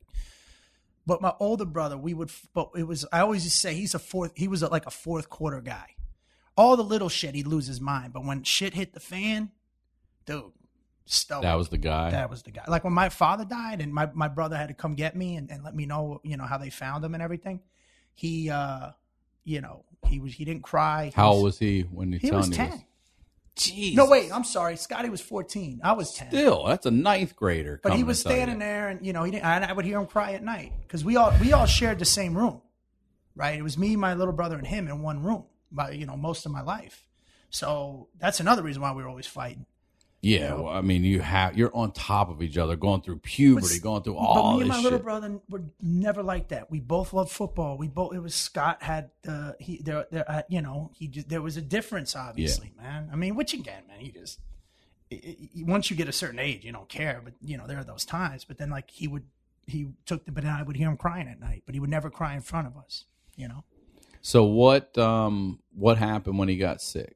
But my older brother, we would. But it was. I always used to say he's a fourth. He was a, like a fourth quarter guy. All the little shit, he'd lose his mind. But when shit hit the fan, dude, stoic.
That was the guy.
That was the guy. Like when my father died, and my, my brother had to come get me and, and let me know, you know, how they found him and everything. He, uh, you know, he was. He didn't cry. He
How
was,
old was he when you
He
telling
was
you
ten.
this? Jeez.
No, wait. I'm sorry. Scotty was fourteen. I was ten.
Still, that's a ninth grader.
But he
coming
was
to tell you
standing
that.
there, and you know, he didn't. And I would hear him cry at night because we all we all shared the same room, right? It was me, my little brother, and him in one room. By you know, most of my life. So that's another reason why we were always fighting.
Yeah, well, I mean, you have you're on top of each other, going through puberty,
But-
going through
But
all
me and
this
my little
shit.
brother were never like that. We both loved football. We both. It was Scott had uh, he there there uh, you know he just, there was a difference obviously, man. I mean, which again, man, you just it, it, once you get a certain age, you don't care. But you know there are those times. But then like he would he took the but then I would hear him crying at night, but he would never cry in front of us. You know,
So what um what happened when he got sick?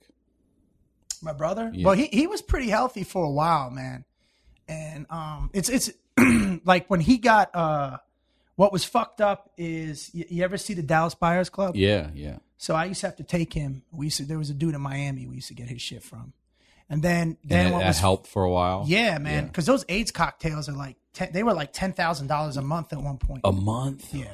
my brother.
Yeah.
Well, he he was pretty healthy for a while, man. And um, it's it's like when he got uh, what was fucked up is you, you ever see the Dallas Buyers Club?
Yeah, yeah.
So I used to have to take him. We used to, there was a dude in Miami we used to get his shit from, and then
And
then
that,
what
that
was
helped for a while.
yeah, man,
Yeah.
because those AIDS cocktails are like ten, they were like ten thousand dollars a month at one point.
A month.
Yeah,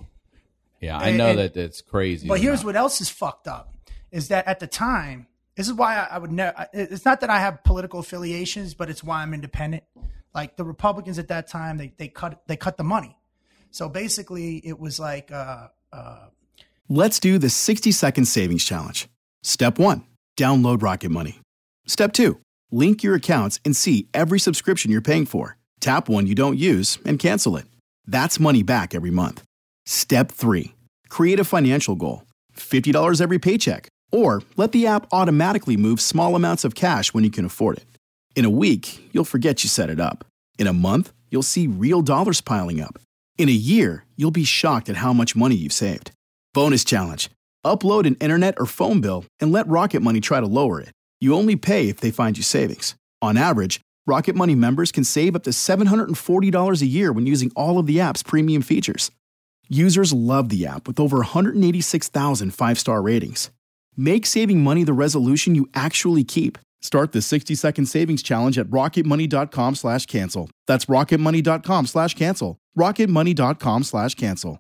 Yeah, I
And-
know
and-
that that's crazy.
but here's
now.
what else is fucked up is that at the time, this is why I, I would never. It's not that I have political affiliations, but it's why I'm independent. Like the Republicans at that time, they they cut they cut the money. So basically, it was like. Uh, uh,
Let's do the sixty second savings challenge. Step one, download Rocket Money. Step two, link your accounts and see every subscription you're paying for. Tap one you don't use and cancel it. That's money back every month. Step three, create a financial goal. fifty dollars every paycheck. Or let the app automatically move small amounts of cash when you can afford it. In a week, you'll forget you set it up. In a month, you'll see real dollars piling up. In a year, you'll be shocked at how much money you've saved. Bonus challenge. Upload an internet or phone bill and let Rocket Money try to lower it. You only pay if they find you savings. On average, Rocket Money members can save up to seven hundred forty dollars a year when using all of the app's premium features. Users love the app with over one hundred eighty-six thousand five-star ratings. Make saving money the resolution you actually keep. Start the sixty second savings challenge at rocketmoney.com slash cancel. That's rocketmoney.com slash cancel. rocketmoney.com slash cancel.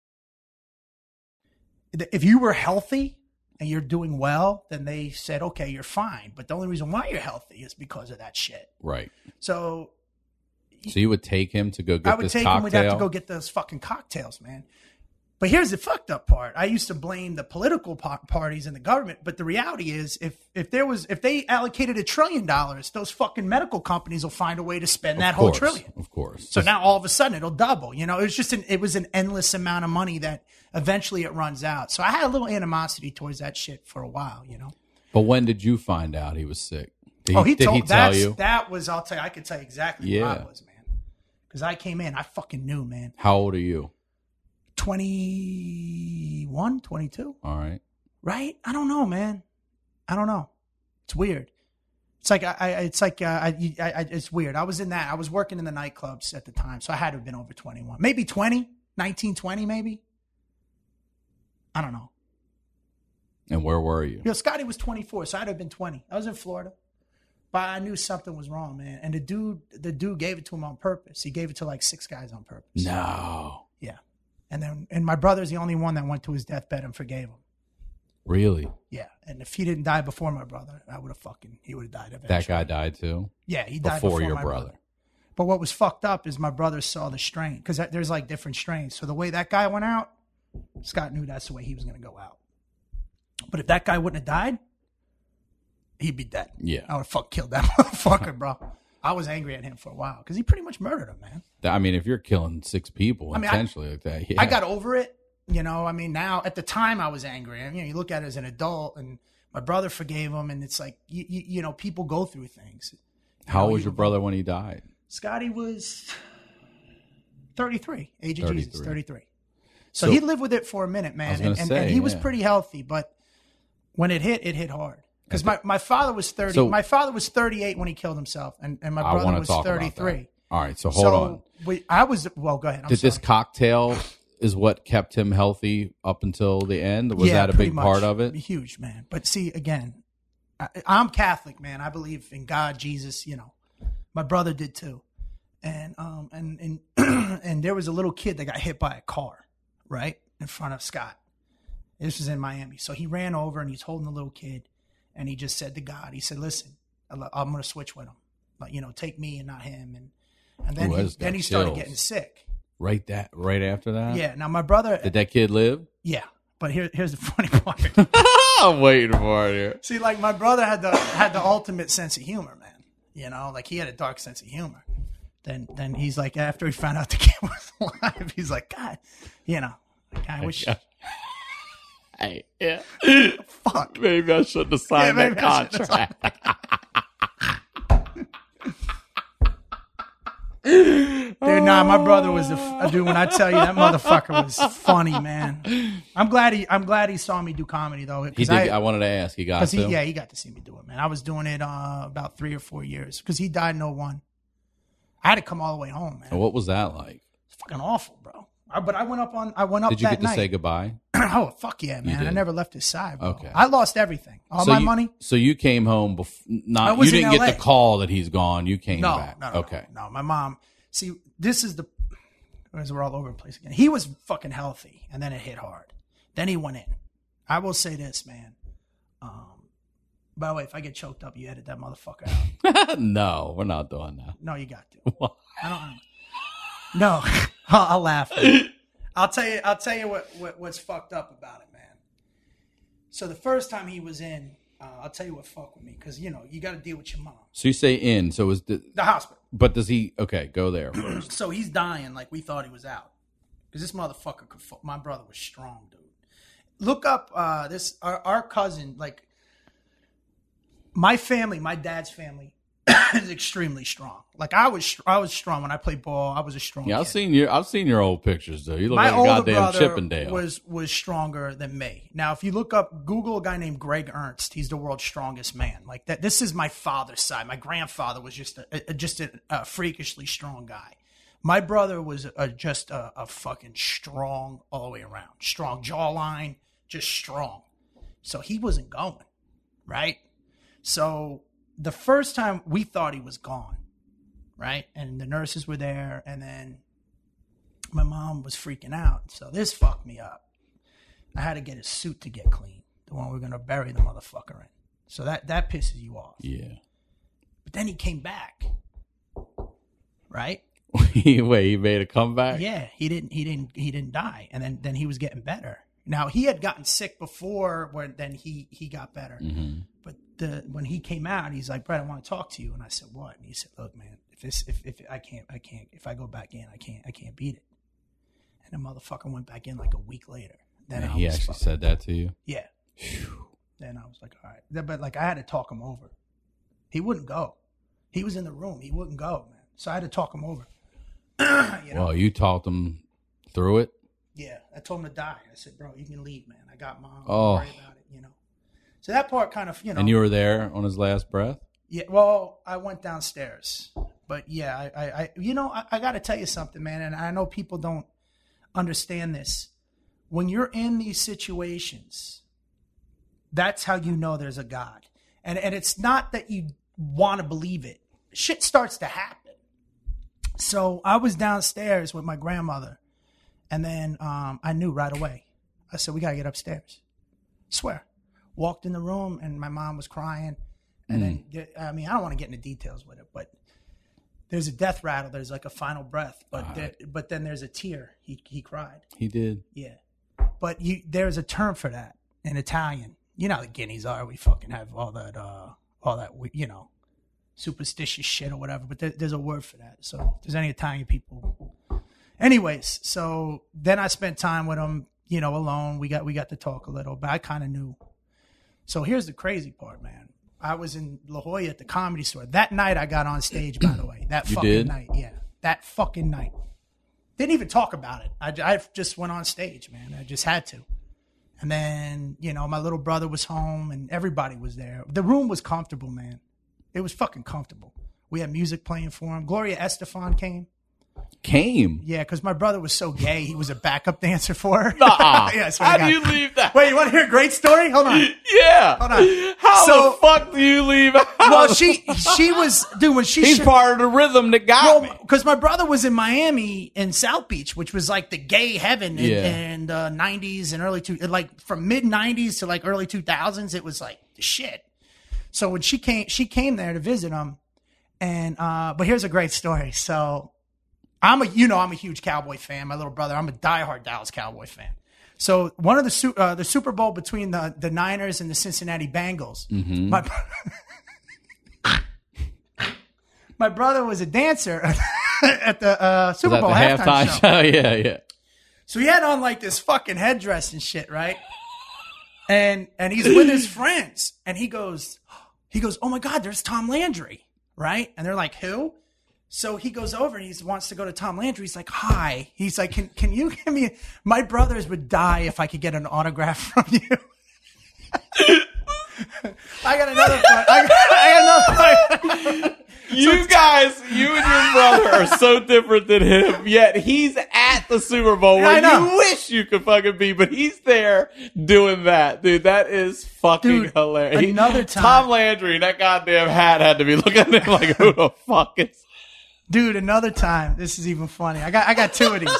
if you were healthy and you're doing well, then they said, okay, you're fine. But the only reason why you're healthy is because of that shit.
Right.
So
So you would take him to go get
I would
this
take
cocktail?
him. We'd have to go get those fucking cocktails, man. But here's the fucked up part. I used to blame the political pa- parties and the government, but the reality is, if if there was, if they allocated a trillion dollars, those fucking medical companies will find a way to spend that
Of
whole
course,
trillion.
Of course.
So now all of a sudden it'll double. You know, it was just an it was an endless amount of money that eventually it runs out. So I had a little animosity towards that shit for a while. You know.
But when did you find out he was sick? Did
oh, he
did
told
he tell
that's,
you?
that was. I'll tell you. I could tell you exactly where
Yeah.
I was, man. Because I came in, I fucking knew, man.
How old are you?
twenty-one, twenty-two
All right.
Right? I don't know, man. I don't know. It's weird. It's like I. I it's like uh, I, I, I. It's weird. I was in that. I was working in the nightclubs at the time, so I had to have been over twenty-one, maybe twenty, nineteen, twenty, maybe. I don't know.
And where were you?
You know, Scotty was twenty-four, so I'd have been twenty. I was in Florida. But I knew something was wrong, man. And the dude, the dude gave it to him on purpose. He gave it to like six guys on purpose.
No.
Yeah. And then, and my brother's the only one that went to his deathbed and forgave him.
Really?
Yeah. And if he didn't die before my brother, I would have fucking, he would have died eventually.
That guy died too?
Yeah, he died
before,
before
your
my
brother.
brother. But what was fucked up is my brother saw the strain, because there's like different strains. So the way that guy went out, Scott knew that's the way he was going to go out. But if that guy wouldn't have died, he'd be dead.
Yeah.
I would have fucking killed that motherfucker, bro. I was angry at him for a while because he pretty much murdered him, man.
I mean, if you're killing six people
I mean,
intentionally
I,
like that, yeah.
I got over it. You know, I mean, now at the time I was angry. And, you know, you look at it as an adult, and my brother forgave him, and it's like, you, you, you know, people go through things.
How
know,
old was
you
your
go-
brother when he died?
Scotty was thirty-three, age of
thirty-three.
Jesus, thirty-three. So,
So-
he lived with it for a minute, man.
I was gonna
and, and,
say,
and he was
yeah.
pretty healthy, but when it hit, it hit hard. Because my, my father was thirty.
So-
my father was thirty-eight when he killed himself, and, and my
I
brother
want to
was
talk about
thirty-three.
that. All right, so hold
so
on.
We, I was well. Go ahead. I'm
Did this
sorry.
cocktail is what kept him healthy up until the end? Was
Yeah,
that a
pretty
big
much.
part of it?
Huge, man. But see, again, I, I'm Catholic, man. I believe in God, Jesus. You know, my brother did too, and um and and and there was a little kid that got hit by a car right in front of Scott. This was in Miami, so he ran over and he's holding the little kid, and he just said to God, he said, "Listen, I'm going to switch with him, like you know, take me and not him." And and then
Ooh,
he,
that's got
then he started
chills.
getting sick.
Right that right after that?
Yeah. Now my brother,
Did that kid live?
yeah. But here, here's the funny part.
I'm waiting for it here.
See, like my brother had the had the ultimate sense of humor, man. You know, like he had a dark sense of humor. Then then he's like, after he found out the kid was alive, he's like, God, you know, like, I wish.
Hey, yeah.
Fuck.
Maybe I shouldn't have signed
Yeah,
that
maybe I shouldn't have
contract.
Dude, nah, my brother was a f- dude. When I tell you that motherfucker was funny, man. I'm glad he I'm glad he saw me do comedy though.
He
'cause
did. I,
I,
wanted to ask. He got
Because
to.
he, yeah, he got to see me do it, man. I was doing it uh, about three or four years because he died in oh one. I had to come all the way home, man.
And what was that like?
It's fucking awful, bro. I, but I went up on. I went up
Did you
that
get to
night.
say goodbye?
Oh fuck yeah, man! I
did.
never left his side, bro.
Okay.
I lost everything, all
so
my
you,
money.
So you came home before.
I
Not
was
you
in
didn't
L A.
get the call that he's gone. You came
No,
back.
no, no,
okay.
no, no. My mom. See, this is the. As we're all over the place again. He was fucking healthy, and then it hit hard. Then he went in. I will say this, man. Um, by the way, if I get choked up, you edit that motherfucker out.
No, we're not doing that.
No, you got to. I don't. No, I'll, I'll laugh. I'll tell you. I'll tell you what, what what's fucked up about it, man. So the first time he was in, uh, I'll tell you what fucked with me because you know you got to deal with your mom.
So you say in. So is the.
The hospital.
But does he? Okay, go there first.
So he's dying like we thought he was out because this motherfucker could. Fu- my brother was strong, dude. Look up uh, this. Our, our cousin, like my family, my dad's family, is extremely strong. Like I was, I was strong when I played ball. I was a strong.
Yeah,
kid.
I've seen your. I've seen your old pictures though. You look
My
like a
older
goddamn
brother
Chippendale.
was was stronger than me. Now, if you look up, Google a guy named Greg Ernst. He's the world's strongest man. Like that. This is my father's side. My grandfather was just a, a just a, a freakishly strong guy. My brother was a, just a, a fucking strong all the way around. Strong jawline, just strong. So he wasn't going, right? So the first time we thought he was gone, right? And the nurses were there, and then my mom was freaking out. So this fucked me up. I had to get his suit to get clean, the one we're going to bury the motherfucker in. So that, that pisses you off.
Yeah.
But then he came back, right?
Wait, he made a comeback?
Yeah, he didn't he didn't he didn't die. And then, then he was getting better. Now he had gotten sick before where then he, he got better.
Mm-hmm.
But the when he came out, he's like, Brett, I want to talk to you. And I said, what? And he said, look, man, if this if, if I can't I can't if I go back in, I can't I can't beat it. And the motherfucker went back in like a week later. Then
Yeah,
I
he
was
actually
fucking-
said that to you?
Yeah. Then I was like, all right. But like I had to talk him over. He wouldn't go. He was in the room. He wouldn't go, man. So I had to talk him over. you know?
Well, you talked him through it?
Yeah, I told him to die. I said, bro, you can leave, man. I got mom.
Oh.
Don't worry about it, you know. So that part kind of, you know.
And you were there on his last breath?
Yeah, well, I went downstairs. But yeah, I, I, I you know, I, I got to tell you something, man. And I know people don't understand this. When you're in these situations, that's how you know there's a God. And and it's not that you want to believe it. Shit starts to happen. So I was downstairs with my grandmother, and then um, I knew right away. I said, we got to get upstairs. Swear. Walked in the room, and my mom was crying. And mm. then, I mean, I don't want to get into details with it, but there's a death rattle. There's like a final breath, but uh, there, but then there's a tear. He he cried.
He did.
Yeah. But you, there's a term for that in Italian. You know how the Guineas are. We fucking have all that, uh, all that, you know, superstitious shit or whatever. But there, there's a word for that. So if there's any Italian people. Anyways, so then I spent time with him, you know, alone. We got we got to talk a little, but I kind of knew. So here's the crazy part, man. I was in La Jolla at the Comedy Store. That night I got on stage, by the way. That
you
fucking
did?
night. Yeah. That fucking night. Didn't even talk about it. I, I just went on stage, man. I just had to. And then, you know, my little brother was home and everybody was there. The room was comfortable, man. It was fucking comfortable. We had music playing for him. Gloria Estefan came.
Came?
Yeah, because my brother was so gay, he was a backup dancer for her.
Nuh-uh.
Yeah,
how do you leave that?
Wait, you want to hear a great story? Hold on.
Yeah.
Hold on.
How
so,
the fuck do you leave out?
Well, she she was, dude, when she...
He's
sh-
part of the rhythm that got
well,
me.
Because my brother was in Miami in South Beach, which was like the gay heaven in,
Yeah.
in the nineties and early... two like from mid-nineties to like early two thousands, it was like the shit. So when she came, she came there to visit him. And, uh, but here's a great story. So... I'm a, you know, I'm a huge Cowboy fan. My little brother, I'm a diehard Dallas Cowboy fan. So one of the uh, the Super Bowl between the, the Niners and the Cincinnati Bengals,
mm-hmm.
my my brother was a dancer at the uh, Super Bowl
the
halftime,
halftime
show.
show. Yeah, yeah.
So he had on like this fucking headdress and shit, right? And and he's with his friends, and he goes, he goes, oh my God, there's Tom Landry, right? And they're like, who? So he goes over and he wants to go to Tom Landry. He's like, hi. He's like, can can you give me... My brothers would die if I could get an autograph from you. I got another one. I got, I got another one.
You guys, you and your brother are so different than him, yet he's at the Super Bowl where you wish you could fucking be, but he's there doing that. Dude, that is fucking
Dude,
hilarious.
Another time.
Tom Landry, that goddamn hat had to be looking at him like, who the fuck is...
Dude, another time. This is even funny. I got I got two of these.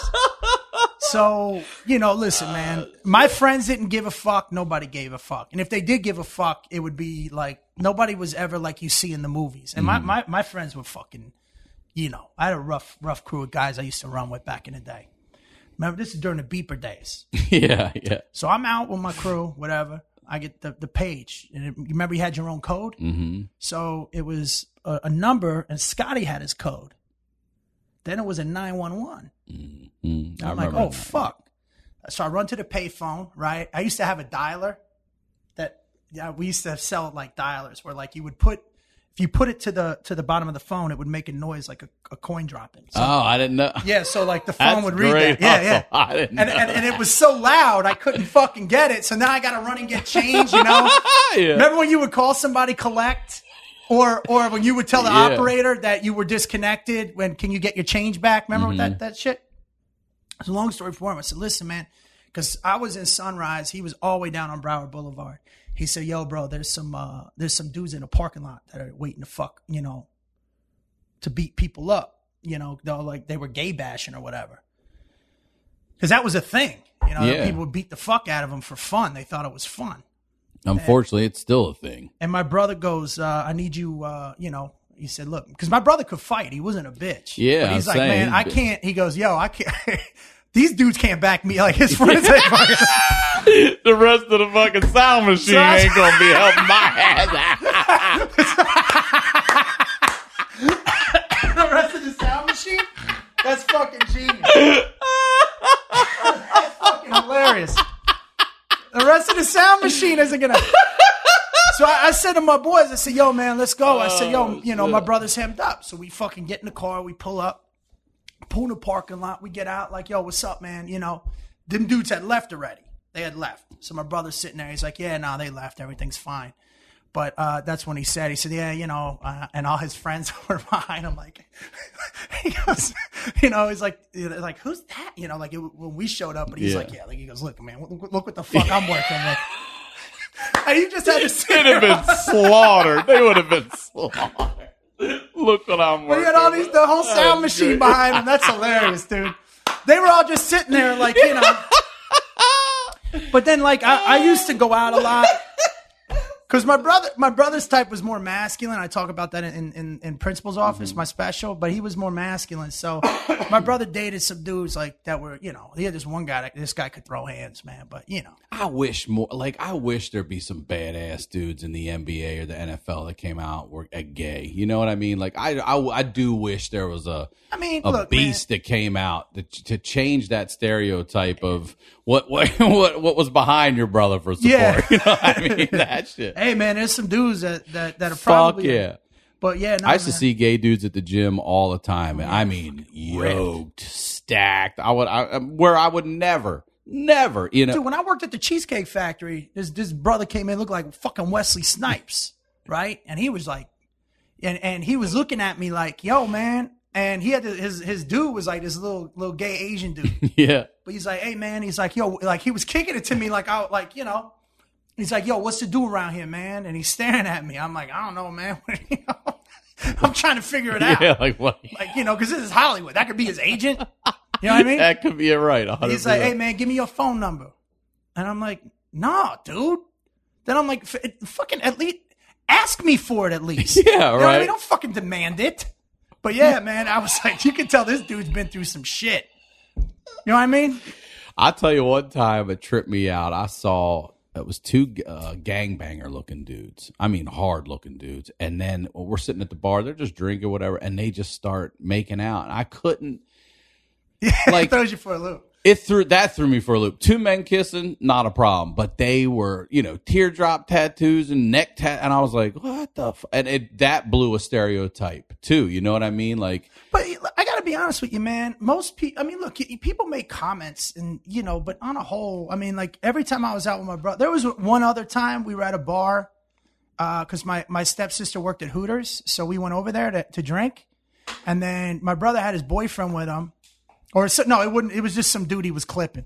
So, you know, listen, man. My friends didn't give a fuck. Nobody gave a fuck. And if they did give a fuck, it would be like nobody was ever like you see in the movies. And mm-hmm. my, my, my friends were fucking, you know, I had a rough, rough crew of guys I used to run with back in the day. Remember, this is during the beeper days.
Yeah, yeah.
So I'm out with my crew, whatever. I get the, the page. And it, you remember you had your own code?
Mm-hmm.
So it was a, a number, and Scotty had his code. Then it was a nine one one.
Mm-hmm.
I'm like, oh, that. Fuck. So I run to the payphone, right? I used to have a dialer that yeah, we used to sell like dialers where like you would put, if you put it to the to the bottom of the phone, it would make a noise like a, a coin dropping. So,
oh, I didn't know.
Yeah, so like the phone
That's
would read
great.
that. Yeah, yeah.
I didn't
and,
know.
And, and it was so loud, I couldn't fucking get it. So now I got to run and get change, you know?
Yeah.
Remember when you would call somebody collect? Or or when you would tell the
Yeah.
operator that you were disconnected, when can you get your change back? Remember
Mm-hmm.
that, that shit? It's a long story for him. I said, listen, man, because I was in Sunrise. He was all the way down on Broward Boulevard. He said, yo, bro, there's some uh, there's some dudes in the parking lot that are waiting to fuck, you know, to beat people up. You know, they're like they were gay bashing or whatever. Because that was a thing. You know,
Yeah.
people would beat the fuck out of them for fun. They thought it was fun.
Unfortunately, it's still a thing.
And my brother goes, uh, I need you, uh, you know, he said, look, because my brother could fight. He wasn't a bitch.
Yeah,
But he's
I'm
like,
saying,
man, I
he's-
can't. He goes, yo, I can't. These dudes can't back me like his friends. ain't fucking-
The rest of the fucking sound machine
So I-
ain't gonna be helping my ass.
The rest of the sound machine? That's fucking genius. That's fucking hilarious. The rest of the sound machine isn't gonna. So I, I said to my boys, I said, yo, man, let's go. I said, yo, you know, my brother's hemmed up. So we fucking get in the car, we pull up, pull in the parking lot, we get out, like, yo, what's up, man? You know, them dudes had left already. They had left. So my brother's sitting there, he's like, yeah, no, they left, everything's fine. But uh, that's when he said, he said, yeah, you know, uh, and all his friends were behind him. Like, he goes, you know, he's like, like, who's that? You know, like it, when we showed up, but he's
Yeah.
like, yeah, like he goes, look, man, look, look what the fuck I'm working with. And you just had to sit
They'd have been slaughtered. They would have been slaughtered. Look what I'm
But
working
he had all these, the whole
with.
sound machine
great.
behind him. That's hilarious, dude. They were all just sitting there like, you know. But then, like, I, I used to go out a lot. Because my brother, my brother's type was more masculine. I talk about that in, in, in Principal's office, mm-hmm. my special. But he was more masculine. So my brother dated some dudes like that were, you know, he had this one guy. That, this guy could throw hands, man. But you know,
I wish more. Like I wish there'd be some badass dudes in the N B A or the N F L that came out were uh, gay. You know what I mean? Like I, I, I do wish there was a,
I mean,
a
look,
beast
man.
that came out to, to change that stereotype of what, what, what, what was behind your brother for support.
Yeah.
You know what I mean? That shit.
Hey, man, there's some dudes that that, that are
Fuck
probably.
yeah.
But yeah, no,
I used
man.
to see gay dudes at the gym all the time, and I mean, yoked, stacked. I would, I, where I would never, never, you know.
Dude, when I worked at the Cheesecake Factory, this this brother came in, looked like fucking Wesley Snipes, right? And he was like, and and he was looking at me like, "Yo, man." And he had to, his his dude was like this little little gay Asian dude.
Yeah.
But he's like, "Hey, man," he's like, "Yo," like he was kicking it to me like I like you know. He's like, "Yo, what's to do around here, man?" And he's staring at me. I'm like, "I don't know, man." I'm trying to figure it out.
Yeah, like what?
Like, you know, because this is Hollywood. That could be his agent. You know what I mean?
That could be it, right. one hundred percent.
He's like, "Hey, man, give me your phone number." And I'm like, "Nah, dude." Then I'm like, F- fucking at least ask me for it at least.
Yeah,
you know
right.
What I mean? Don't fucking demand it. But yeah, man, I was like, you can tell this dude's been through some shit. You know what I mean?
I'll tell you one time it tripped me out. I saw it was two uh, gangbanger looking dudes. I mean, hard looking dudes. And then we're sitting at the bar, they're just drinking, whatever, and they just start making out. And I couldn't.
Yeah,
Like-
it throws you for a loop.
It threw that threw me for a loop. Two men kissing, not a problem, but they were, you know, teardrop tattoos and neck tat, and I was like, what the? F-? And it that blew a stereotype too. You know what I mean? Like,
But I got to be honest with you, man. Most people, I mean, look, people make comments, and you know, but on a whole, I mean, like every time I was out with my brother, there was one other time we were at a bar because uh, my my stepsister worked at Hooters, so we went over there to, to drink, and then my brother had his boyfriend with him. Or so, no, it wouldn't. It was just some dude he was clipping,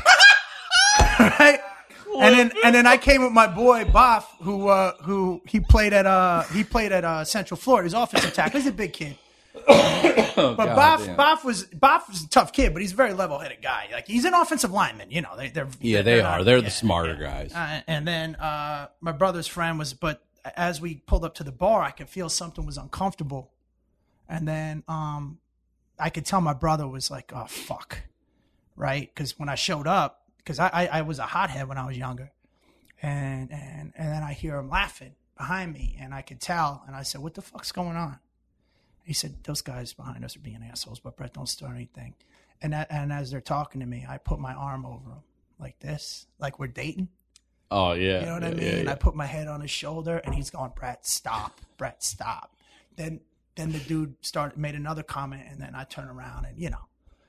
right? And then and then I came with my boy Boff, who uh, who he played at uh he played at uh, Central Florida. He's offensive tackle. He's a big kid,
oh,
but
God
Boff
damn.
Boff was Boff was a tough kid, but he's a very level headed guy. Like he's an offensive lineman, you know. They, they're
yeah,
they're
they
not-
are. They're
yeah,
the smarter
yeah.
guys.
Uh, and then uh, my brother's friend was, but as we pulled up to the bar, I could feel something was uncomfortable, and then um, I could tell my brother was like, "Oh fuck." Right, because when I showed up, because I, I I was a hothead when I was younger, and and and then I hear him laughing behind me, and I could tell, and I said, "What the fuck's going on?" He said, "Those guys behind us are being assholes, but Brett, don't start anything." And that, and as they're talking to me, I put my arm over him like this, like we're dating.
Oh yeah,
You know what
yeah,
I mean?
yeah,
And
yeah.
I put my head on his shoulder, and he's going, "Brett, stop, Brett, stop." Then then the dude started made another comment, and then I turn around, and you know.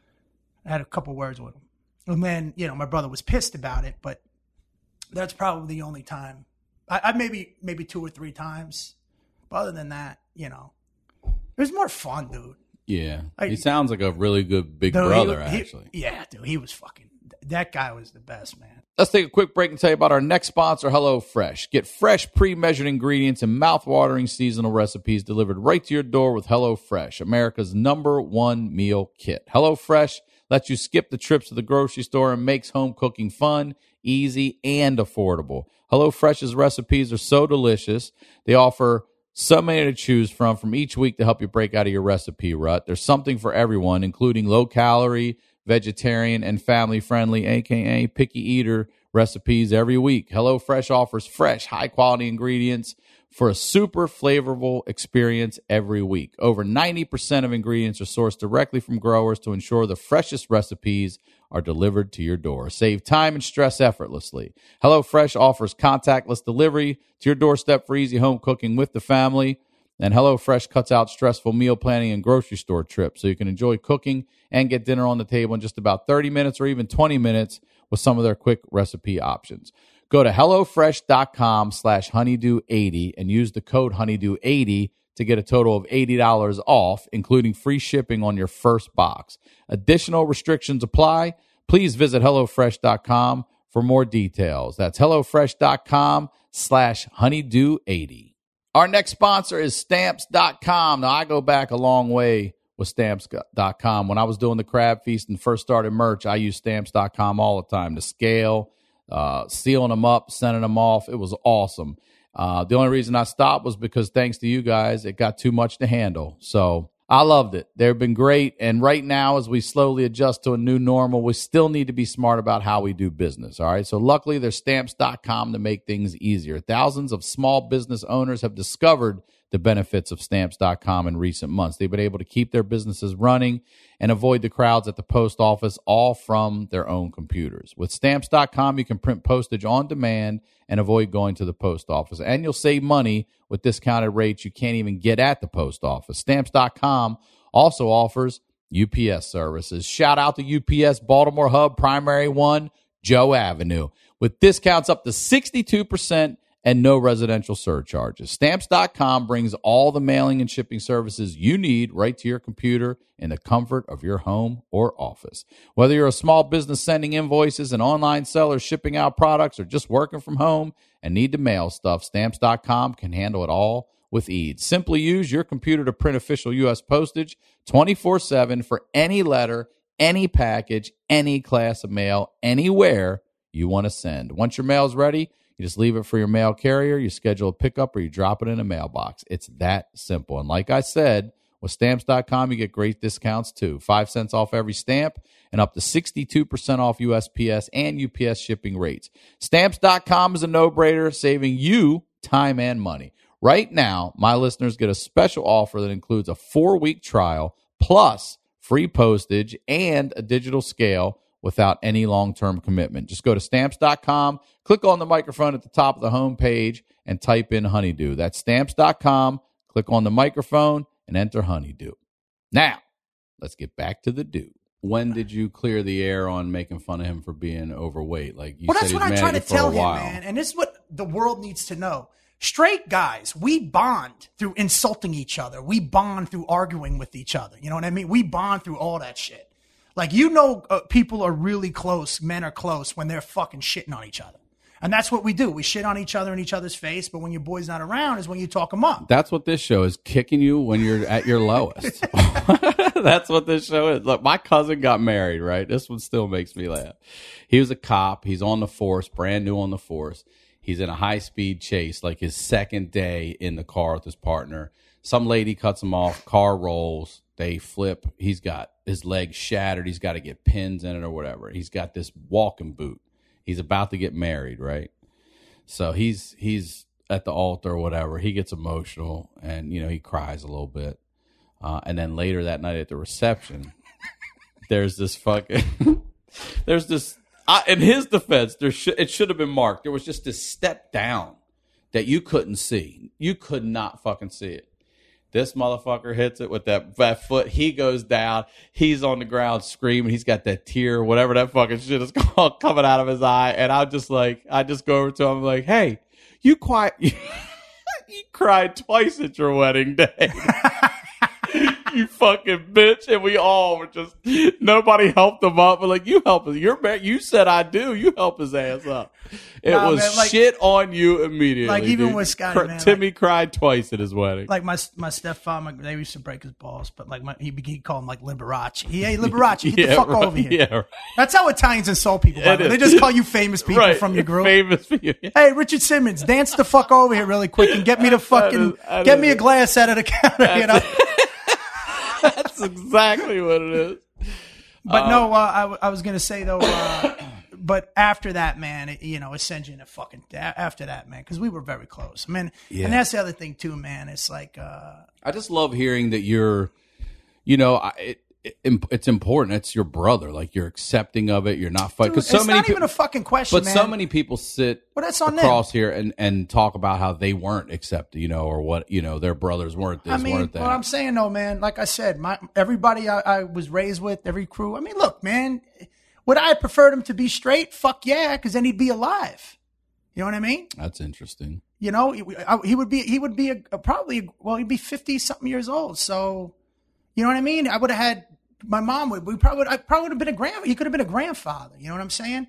I had a couple words with him. And then, you know, my brother was pissed about it, but that's probably the only time. I, I maybe maybe two or three times. But other than that, you know, it was more fun, dude.
Yeah,
Like-
he sounds like a really good big
Dude, he-
brother.
he-
actually,
Yeah, dude, he was fucking, that guy was the best, man.
let's take a quick break and tell you about our next sponsor, HelloFresh. Get fresh, pre-measured ingredients and mouth-watering seasonal recipes delivered right to your door with HelloFresh, America's number one meal kit. HelloFresh lets you skip the trips to the grocery store and makes home cooking fun, easy, and affordable. HelloFresh's recipes are so delicious. They offer so many to choose from from each week to help you break out of your recipe rut. There's something for everyone, including low-calorie, vegetarian, and family-friendly, a k a picky eater, recipes every week. HelloFresh offers fresh, high-quality ingredients for a super flavorful experience every week. Over ninety percent of ingredients are sourced directly from growers to ensure the freshest recipes are delivered to your door. Save time and stress effortlessly. HelloFresh offers contactless delivery to your doorstep for easy home cooking with the family. And HelloFresh cuts out stressful meal planning and grocery store trips so you can enjoy cooking and get dinner on the table in just about thirty minutes or even twenty minutes with some of their quick recipe options. Go to HelloFresh.com slash honeydew eighty and use the code honeydew eighty to get a total of eighty dollars off, including free shipping on your first box. Additional restrictions apply. Please visit HelloFresh.com for more details. That's HelloFresh.com slash honeydew eighty. Our next sponsor is Stamps dot com. Now, I go back a long way with Stamps dot com. When I was doing the Crab Feast and first started merch, I used Stamps dot com all the time to scale, uh, sealing them up, sending them off. It was awesome. Uh, the only reason I stopped was because thanks to you guys, it got too much to handle. So I loved it. They've been great. And right now, as we slowly adjust to a new normal, we still need to be smart about how we do business. All right. So luckily, there's Stamps dot com to make things easier. Thousands of small business owners have discovered the benefits of Stamps dot com in recent months. They've been able to keep their businesses running and avoid the crowds at the post office, all from their own computers. With Stamps dot com, you can print postage on demand and avoid going to the post office. And you'll save money with discounted rates you can't even get at the post office. Stamps dot com also offers U P S services. Shout out to U P S Baltimore Hub, Primary One, Joe Avenue, with discounts up to sixty-two percent and no residential surcharges. Stamps dot com brings all the mailing and shipping services you need right to your computer in the comfort of your home or office. Whether you're a small business sending invoices, an online seller shipping out products, or just working from home and need to mail stuff, Stamps dot com can handle it all with ease. Simply use your computer to print official U S postage twenty-four seven for any letter, any package, any class of mail, anywhere you want to send. Once your mail's ready, you just leave it for your mail carrier, you schedule a pickup, or you drop it in a mailbox. It's that simple. And like I said, with Stamps dot com, you get great discounts too. Five cents off every stamp and up to sixty-two percent off U S P S and U P S shipping rates. Stamps dot com is a no-brainer, saving you time and money. Right now, my listeners get a special offer that includes a four-week trial plus free postage and a digital scale without any long-term commitment. Just go to Stamps dot com, click on the microphone at the top of the home page, and type in Honeydew. That's Stamps dot com. Click on the microphone and enter Honeydew. Now, let's get back to the do. When did you clear the air on making fun of him for being overweight? Like you
well,
said,
that's
he's
what I
mad
try
at
to
you for
tell
a
him,
while.
man. And this is what the world needs to know. Straight guys, we bond through insulting each other. We bond through arguing with each other. You know what I mean? We bond through all that shit. Like, you know, uh, people are really close, men are close when they're fucking shitting on each other. And that's what we do. We shit on each other in each other's face, but when your boy's not around is when you talk them up.
That's what this show is, kicking you when you're at your lowest. That's what this show is. Look, my cousin got married, right? This one still makes me laugh. He was a cop. He's on the force, brand new on the force. He's in a high-speed chase, like his second day in the car with his partner. Some lady cuts him off, car rolls, they flip. He's got his leg shattered. He's got to get pins in it or whatever. He's got this walking boot. He's about to get married, right? So he's he's at the altar or whatever. He gets emotional and, you know, he cries a little bit. Uh, and then later that night at the reception, there's this fucking, there's this, I, in his defense, there sh- it should have been marked. There was just this step down that you couldn't see. You could not fucking see it. This motherfucker hits it with that, that foot. He goes down. He's on the ground screaming. He's got that tear, whatever that fucking shit is called, coming out of his eye. And I'm just like, I just go over to him like, hey, you quiet. You cried twice at your wedding day. You fucking bitch. And we all were just, nobody helped him up. But like, you help us. You're married. You said I do. You help his ass up. It nah, was man, like, shit on you immediately.
Like, even
dude.
with Scotty,
Cr-
man.
Timmy
like,
cried twice at his wedding.
Like, my my stepfather, they used to break his balls. But, like, my, he he called him, like, Liberace. Hey, Liberace, get
yeah,
the fuck
right,
over here.
Yeah, right.
That's how Italians insult people. By they just call you famous people
right.
from your group.
Famous people. Yeah.
Hey, Richard Simmons, dance the fuck over here really quick and get me the fucking, is, get me a glass out of the counter, you know?
That's exactly what it is.
But
um,
no, uh, I, I was going to say, though, uh, but after that, man, it, you know, it sends you in a fucking, after that, man, because we were very close. I mean, yeah. And that's the other thing, too, man. It's like, uh,
I just love hearing that you're, you know, I, it, it, it's important. It's your brother. Like, you're accepting of it. You're not fighting.
Dude,
so
it's
many
not
pe-
even a fucking question,
But
man.
so many people sit
well, that's on
across
them.
here and, and talk about how they weren't accepted, you know, or what, you know, their brothers weren't this,
I mean,
weren't that.
What I'm saying, though, man, like I said, my everybody I, I was raised with, every crew. I mean, look, man, would I have preferred him to be straight? Fuck yeah, because then he'd be alive. You know what I mean?
That's interesting.
You know, he, I, he would be, he would be a, a probably, well, he'd be fifty something years old. So, you know what I mean? I would have had, my mom would, we probably, I probably would have been a grand, he could have been a grandfather. You know what I'm saying?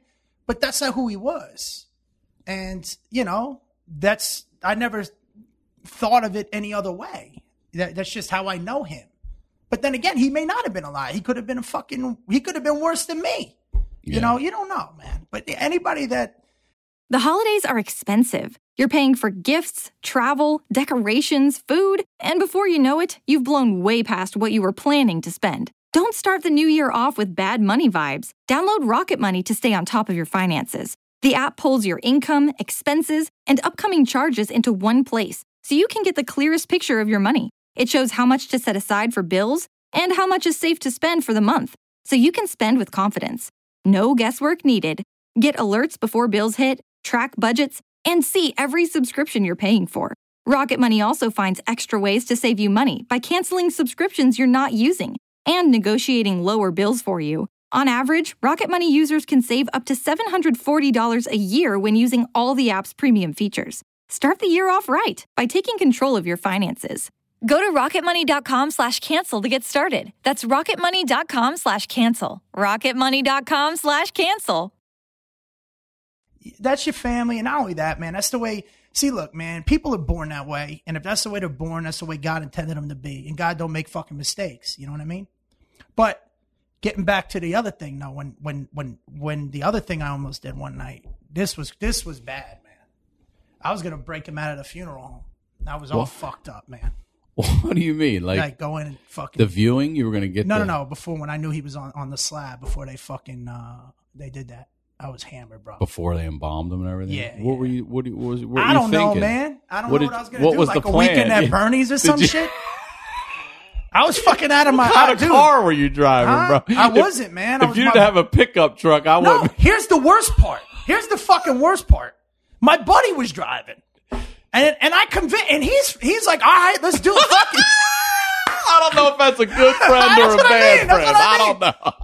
but that's not who he was. And, you know, that's, I never thought of it any other way. That, that's just how I know him. But then again, he may not have been alive. He could have been a fucking, he could have been worse than me. Yeah. You know, you don't know, man. But anybody that.
The holidays are expensive. You're paying for gifts, travel, decorations, food, and before you know it, you've blown way past what you were planning to spend. Don't start the new year off with bad money vibes. Download Rocket Money to stay on top of your finances. The app pulls your income, expenses, and upcoming charges into one place, so you can get the clearest picture of your money. It shows how much to set aside for bills and how much is safe to spend for the month, so you can spend with confidence. No guesswork needed. Get alerts before bills hit, track budgets, and see every subscription you're paying for. Rocket Money also finds extra ways to save you money by canceling subscriptions you're not using and negotiating lower bills for you. On average, Rocket Money users can save up to seven hundred forty dollars a year when using all the app's premium features. Start the year off right by taking control of your finances. Go to rocketmoney.com slash cancel to get started. That's rocketmoney.com slash cancel. rocketmoney.com slash cancel.
That's your family. And not only that, man, that's the way. See, look, man, people are born that way. And if that's the way they're born, that's the way God intended them to be. And God don't make fucking mistakes. You know what I mean? But getting back to the other thing, though, when when when when the other thing I almost did one night, this was this was bad, man. I was gonna break him out of the funeral home. I was all what? fucked up, man.
What do you mean? Like,
like go in and fucking
the viewing? You were gonna get
no,
the...
no, no. Before when I knew he was on, on the slab, before they fucking uh, they did that, I was hammered, bro.
Before they embalmed him and everything.
Yeah.
What
yeah.
were you? What, what was? What
I
were
don't
you
know,
thinking?
man. I don't
what
know
did,
what I was gonna
what
do.
Was
like
the
a
plan?
weekend at
Yeah.
Bernie's or some
you...
shit. I was fucking out of my.
What kind
I,
of
dude,
car were you driving,
huh?
bro?
I
If-
wasn't, man. I
If
was
you
my-
didn't have a pickup truck, I
No,
wouldn't.
here's the worst part. Here's the fucking worst part. My buddy was driving, and and I convinced, and he's he's like, all right, let's do it. Fuck it.
I don't know if that's a good friend or a
That's what I
bad
mean. That's
friend.
what I
I don't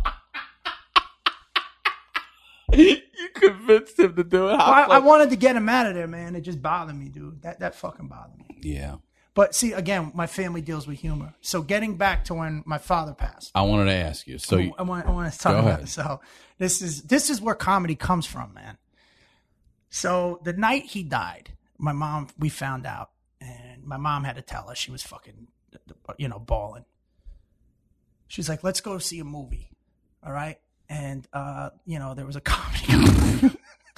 know. You convinced him to do it. How
I, I
close-
wanted to get him out of there, man. It just bothered me, dude. That that fucking bothered me.
Yeah.
But see, again, my family deals with humor. So getting back to when my father passed,
I wanted to ask you. So you,
I want I want to talk
Go
about
ahead.
it. So this is this is where comedy comes from, man. So the night he died, my mom, we found out, and my mom had to tell us. She was fucking, you know, bawling. She's like, let's go see a movie. All right. And, uh, you know, there was a comedy.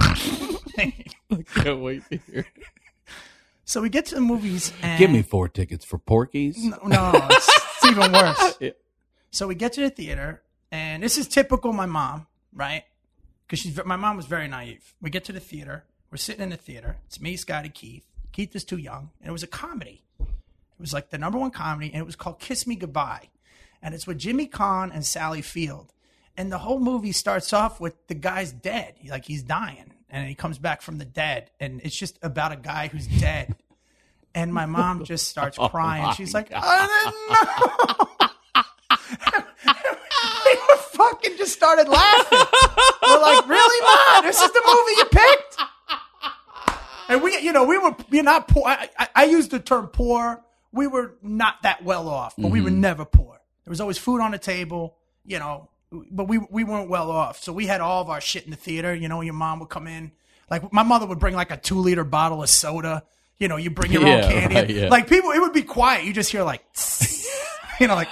I can't wait to hear it.
So we get to the movies. And
Give me four tickets for Porky's.
No, no it's, it's even worse.
Yeah.
So we get to the theater, and this is typical my mom, right? Because she's my mom was very naive. We get to the theater. We're sitting in the theater. It's me, Scotty, Keith. Keith is too young, and it was a comedy. It was like the number one comedy, and it was called Kiss Me Goodbye. And it's with Jimmy Caan and Sally Field. And the whole movie starts off with the guy's dead. He, like he's dying. And he comes back from the dead. And it's just about a guy who's dead. And my mom just starts crying.
Oh
She's like, I didn't know. We were fucking just started laughing. We're like, really, Mom? This is the movie you picked? And we, you know, we were, we're not poor. I, I, I use the term poor. We were not that well off, but mm-hmm. we were never poor. There was always food on the table, you know, but we we weren't well off. So we had all of our shit in the theater. You know, your mom would come in. Like, my mother would bring, like, a two-liter bottle of soda. You know, you bring your
yeah,
own candy.
Right, yeah.
Like, people, it would be quiet. You just hear, like, you know, like.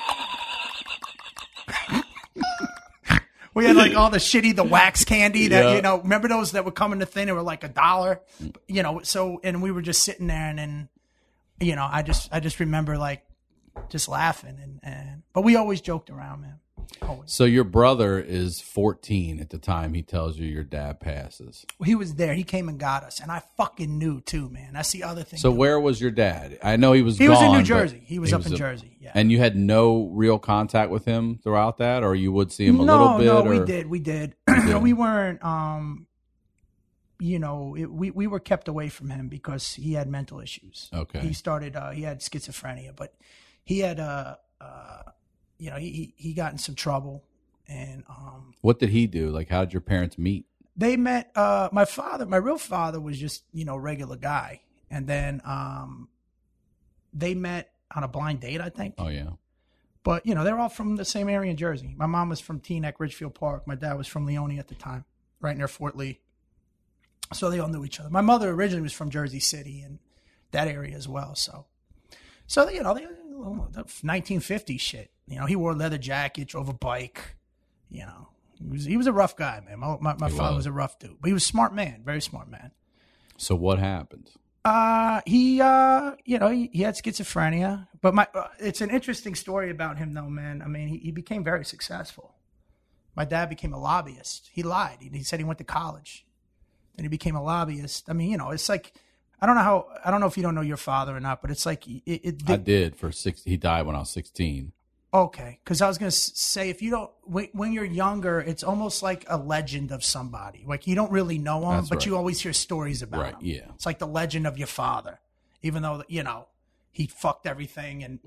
We had, like, all the shitty, the wax candy that,
yeah.
you know, remember those that would come in the thing? They were, like, a dollar. You know, so, and we were just sitting there, and then, you know, I just, I just remember, like, just laughing. and, and But we always joked around, man. Always.
So your brother is fourteen at the time he tells you your dad passes.
He was there. He came and got us, and I fucking knew too, man. That's the other thing.
So
too.
Where was your dad? I know he was.
He
gone,
was in New
but
Jersey. He was
he
up
was
in
a,
Jersey. Yeah.
And you had no real contact with him throughout that, or you would see him a
no,
little bit.
No,
or?
we did. We did.
did.
We weren't. Um, you know, it, we we were kept away from him because he had mental issues.
Okay.
He started. Uh, he had schizophrenia, but he had. Uh, uh, you know, he he got in some trouble. And um,
what did he do? Like, how did your parents meet?
They met. Uh, my father, my real father, was just you know regular guy, and then um, they met on a blind date, I think.
Oh yeah.
But you know they're all from the same area in Jersey. My mom was from Teaneck, Ridgefield Park. My dad was from Leone at the time. right near Fort Lee. So they all knew each other. My mother originally was from Jersey City and that area as well. So, so you know, they, nineteen fifties shit. You know, he wore a leather jacket, drove a bike. You know, he was he was a rough guy, man. My my, my father was. was a rough dude, but he was a smart man, very smart man.
So what happened?
Uh, he, uh, you know, he, he had schizophrenia, but my, uh, it's an interesting story about him though, man. I mean, he, he became very successful. My dad became a lobbyist. He lied. He, he said he went to college. Then he became a lobbyist. I mean, you know, it's like, I don't know how, I don't know if you don't know your father or not, but it's like, it, it the,
I did for six. He died when I was sixteen.
Okay. Cause I was going to say, if you don't, when, when you're younger, it's almost like a legend of somebody. Like you don't really know him,
That's
but
right.
you always hear stories about
Right,
him.
yeah.
It's like the legend of your father, even though, you know, he fucked everything. And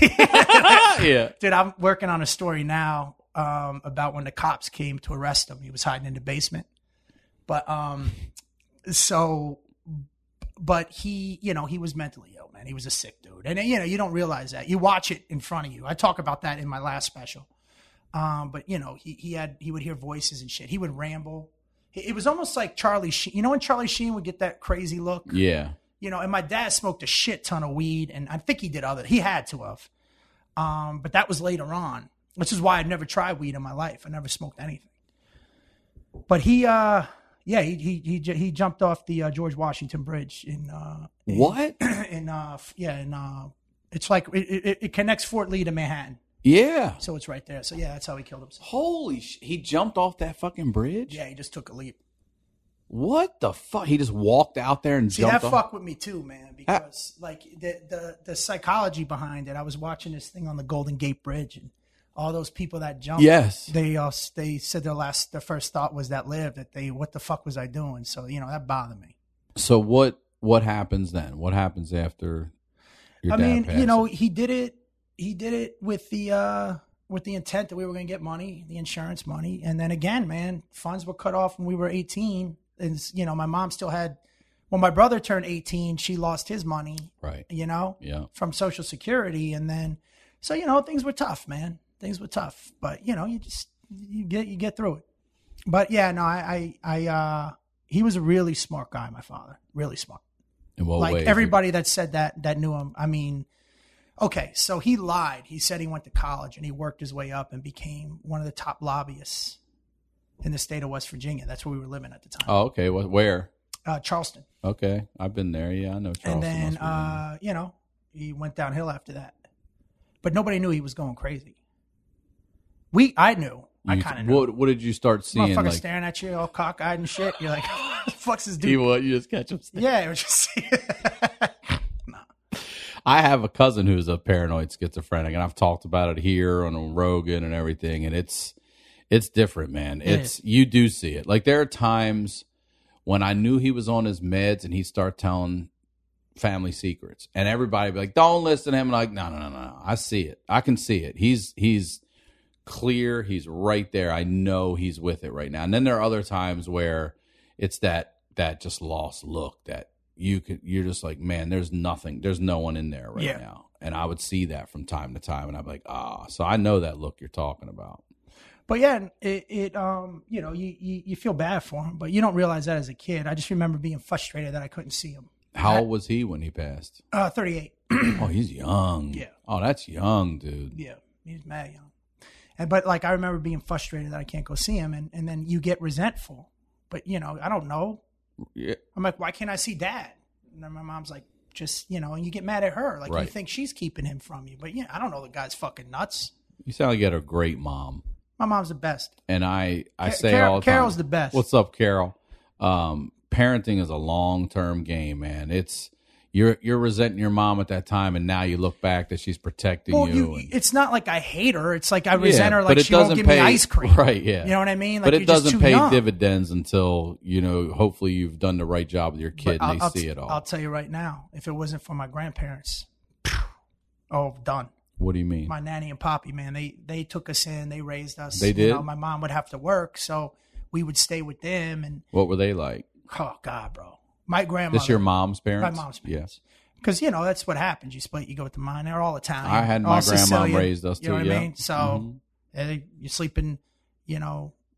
Yeah.
Dude, I'm working on a story now um, about when the cops came to arrest him. He was hiding in the basement. But, um, so, but he, you know, he was mentally ill, man. He was a sick dude. And, you know, you don't realize that. You watch it in front of you. I talk about that in my last special. Um, but, you know, he, he had, he would hear voices and shit. He would ramble. It was almost like Charlie Sheen. You know when Charlie Sheen would get that crazy look?
Yeah.
You know, and my dad smoked a shit ton of weed, and I think he did other. He had to have. Um, but that was later on, which is why I'd never tried weed in my life. I never smoked anything. But he, uh, yeah, he he he he jumped off the uh, George Washington Bridge in, uh, in
What?
in uh yeah in uh it's like it, it, it connects Fort Lee to Manhattan,
Yeah.
so it's right there. So yeah, that's how he killed himself.
Holy sh! He jumped off that fucking bridge?
Yeah, he just took a leap.
What the fuck? He just walked out there and
See,
jumped
that
off?
fucked with me too, man, because like the, the the psychology behind it. I was watching this thing on the Golden Gate Bridge, and all those people that jumped,
Yes.
they uh, they said their last their first thought was that lived that they what the fuck was I doing? So you know that bothered me.
So what what happens then? What happens after your
I
dad
mean,
passes?
you know, he did it. He did it with the uh, with the intent that we were going to get money, the insurance money, and then again, man, funds were cut off when we were eighteen, and you know, my mom still had. When my brother turned eighteen, she lost his money,
Right.
you know,
Yeah.
from Social Security, and then so you know, things were tough, man. Things were tough, but you know, you just you get you get through it. But yeah, no, I I, I uh, he was a really smart guy, my father, really smart.
In what
Like
way?
everybody that said that that knew him. I mean, okay, so he lied. He said he went to college and he worked his way up and became one of the top lobbyists in the state of West Virginia. That's where we were living at the time.
Oh, okay. What? Where?
Uh, Charleston.
Okay, I've been there. Yeah, I know Charleston.
And then,
West Virginia.
uh, you know, he went downhill after that. But nobody knew he was going crazy. We, I knew. I
You-
kind of knew.
What What did you start seeing?
Motherfucker
Like,
staring at you all cockeyed and shit. You're like, what the fuck's this
you
dude?
what? You just catch him.
Yeah, it was just.
I have a cousin who's a paranoid schizophrenic, and I've talked about it here on Rogan and everything, and it's it's different, man.
It
It's you do see it. Like there are times when I knew he was on his meds, and he'd start telling family secrets, and everybody be like, "Don't listen to him." And I'm like, no, no, no, no, I see it. I can see it. He's he's clear. He's right there. I know he's with it right now. And then there are other times where it's that that just lost look that. You could, you're just like, man, there's nothing, there's no one in there right
Yeah.
now. And I would see that from time to time, and I'd be like, ah, so I know that look you're talking about.
But yeah, it, it um, you know, you, you you feel bad for him, but you don't realize that as a kid. I just remember being frustrated that I couldn't see him.
How old was he when he passed?
Uh, thirty-eight.
Oh, he's young.
Yeah.
Oh, that's young, dude.
Yeah, he's mad young. And but like I remember being frustrated that I can't go see him, and, and then you get resentful. But you know, I don't know.
Yeah.
I'm like, why can't I see Dad? And then my mom's like, just you know, and you get mad at her, like
Right.
you think she's keeping him from you. But yeah, I don't know. The guy's fucking nuts.
You sound like you had a great mom.
My mom's the best.
And I, I
Ca-
say
Carol-
all the time.
Carol's the best.
What's up, Carol? Um, parenting is a long term game, man. It's you're you're resenting your mom at that time, and now you look back that she's protecting
Well,
you.
you,
and-
it's not like I hate her. It's like I resent
Yeah,
her,
but
like
it
she won't
doesn't
give
pay,
me ice cream.
Right, yeah.
You know what I mean? Like
but
you're
it
just
doesn't
too
pay
young.
dividends until, you know, hopefully you've done the right job with your kid
But
and
I'll,
they
I'll
see
t-
it all.
I'll tell you right now, if it wasn't for my grandparents, oh, done.
What do you mean?
My nanny and poppy, man, they they took us in, they raised us.
They
You
did?
know, my mom would have to work, so we would stay with them. And
What were they like?
oh God, bro, my grandmother.
This your mom's parents?
My mom's
Yeah.
parents. Because you know that's what happens. You split, you go with the mine. They're all Italian.
I had my
all
grandma
Sicilian,
raised us
You know
too,
what
yeah.
I mean? So
Mhm.
eh, you're sleeping, you know,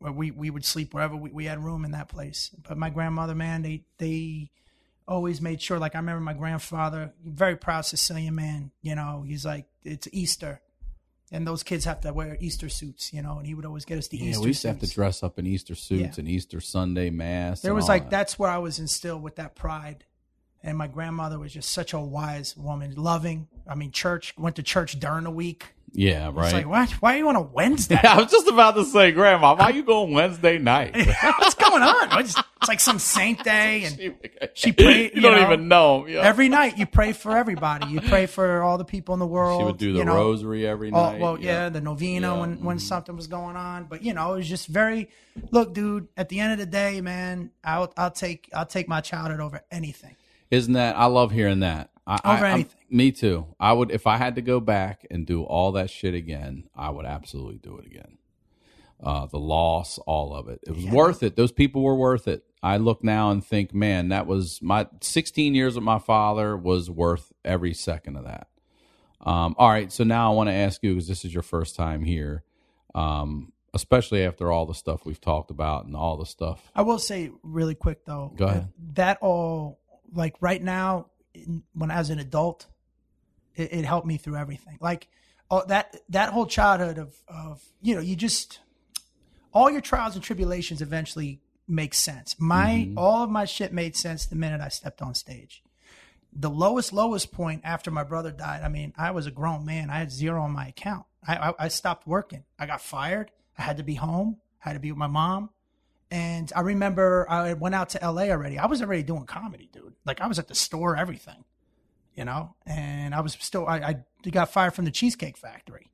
where we, we would sleep wherever we, we had room in that place. But my grandmother, man, they they always made sure. Like I remember my grandfather, very proud Sicilian man. You know, he's like, it's Easter, and those kids have to wear Easter suits. You know, and he would always get us the
yeah,
Easter.
we used
suits.
to have to dress up in Easter suits
Yeah.
and Easter Sunday mass.
There
and
was
all
like
that.
that's where I was instilled with that pride. And my grandmother was just such a wise woman, loving. I mean, church, went to church during the week.
Yeah, right.
It's like, what? Why are you on a Wednesday?
I was just about to say, Grandma, why you going Wednesday night?
What's going on? It's, it's like some saint day, and
she,
she prayed.
You don't
know,
even know. Yeah.
Every night you pray for everybody. You pray for all the people in the world.
She would do the
you know.
rosary every
Oh,
night.
well, yeah, the novena
Yeah.
when, when something was going on. But you know, it was just very. Look, dude. At the end of the day, man, I'll I'll take I'll take my childhood over anything.
Isn't that? I love hearing that. I,
Over
I, I'm-
anything.
Me too. I would, if I had to go back and do all that shit again, I would absolutely do it again. Uh, the loss, all of it. It was worth it. Those people were worth it. I look now and think, man, that was my sixteen years with my father was worth every second of that. Um, all right. So now I want to ask you, because this is your first time here, um, especially after all the stuff we've talked about and all the stuff.
I will say really quick though.
Go ahead.
That all like right now, in- when as an adult, it, it helped me through everything. Like all, that that whole childhood of of you know you just all your trials and tribulations eventually make sense. My all of my shit made sense the minute I stepped on stage. The lowest lowest point after my brother died. I mean, I was a grown man. I had zero on my account. I I, I stopped working. I got fired. I had to be home. I had to be with my mom. And I remember I went out to L A already. I was already doing comedy, dude. Like I was at the store, everything, you know. And I was still, I, I got fired from the Cheesecake Factory,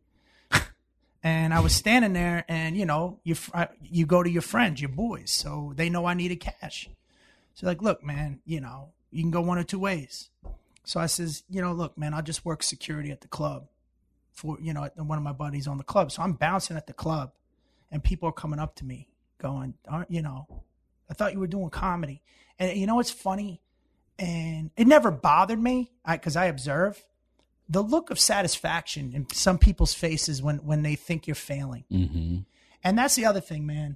and I was standing there, and you know, you you go to your friends, your boys, so they know I needed cash. So like, look, man, you know, you can go one or two ways. So I says, you know, look, man, I'll just work security at the club for, you know, one of my buddies on the club. So I'm bouncing at the club, and people are coming up to me, going, aren't you know, I thought you were doing comedy. And you know what's funny? And it never bothered me because I, I observe the look of satisfaction in some people's faces when, when they think you're failing.
Mm-hmm.
And that's the other thing, man.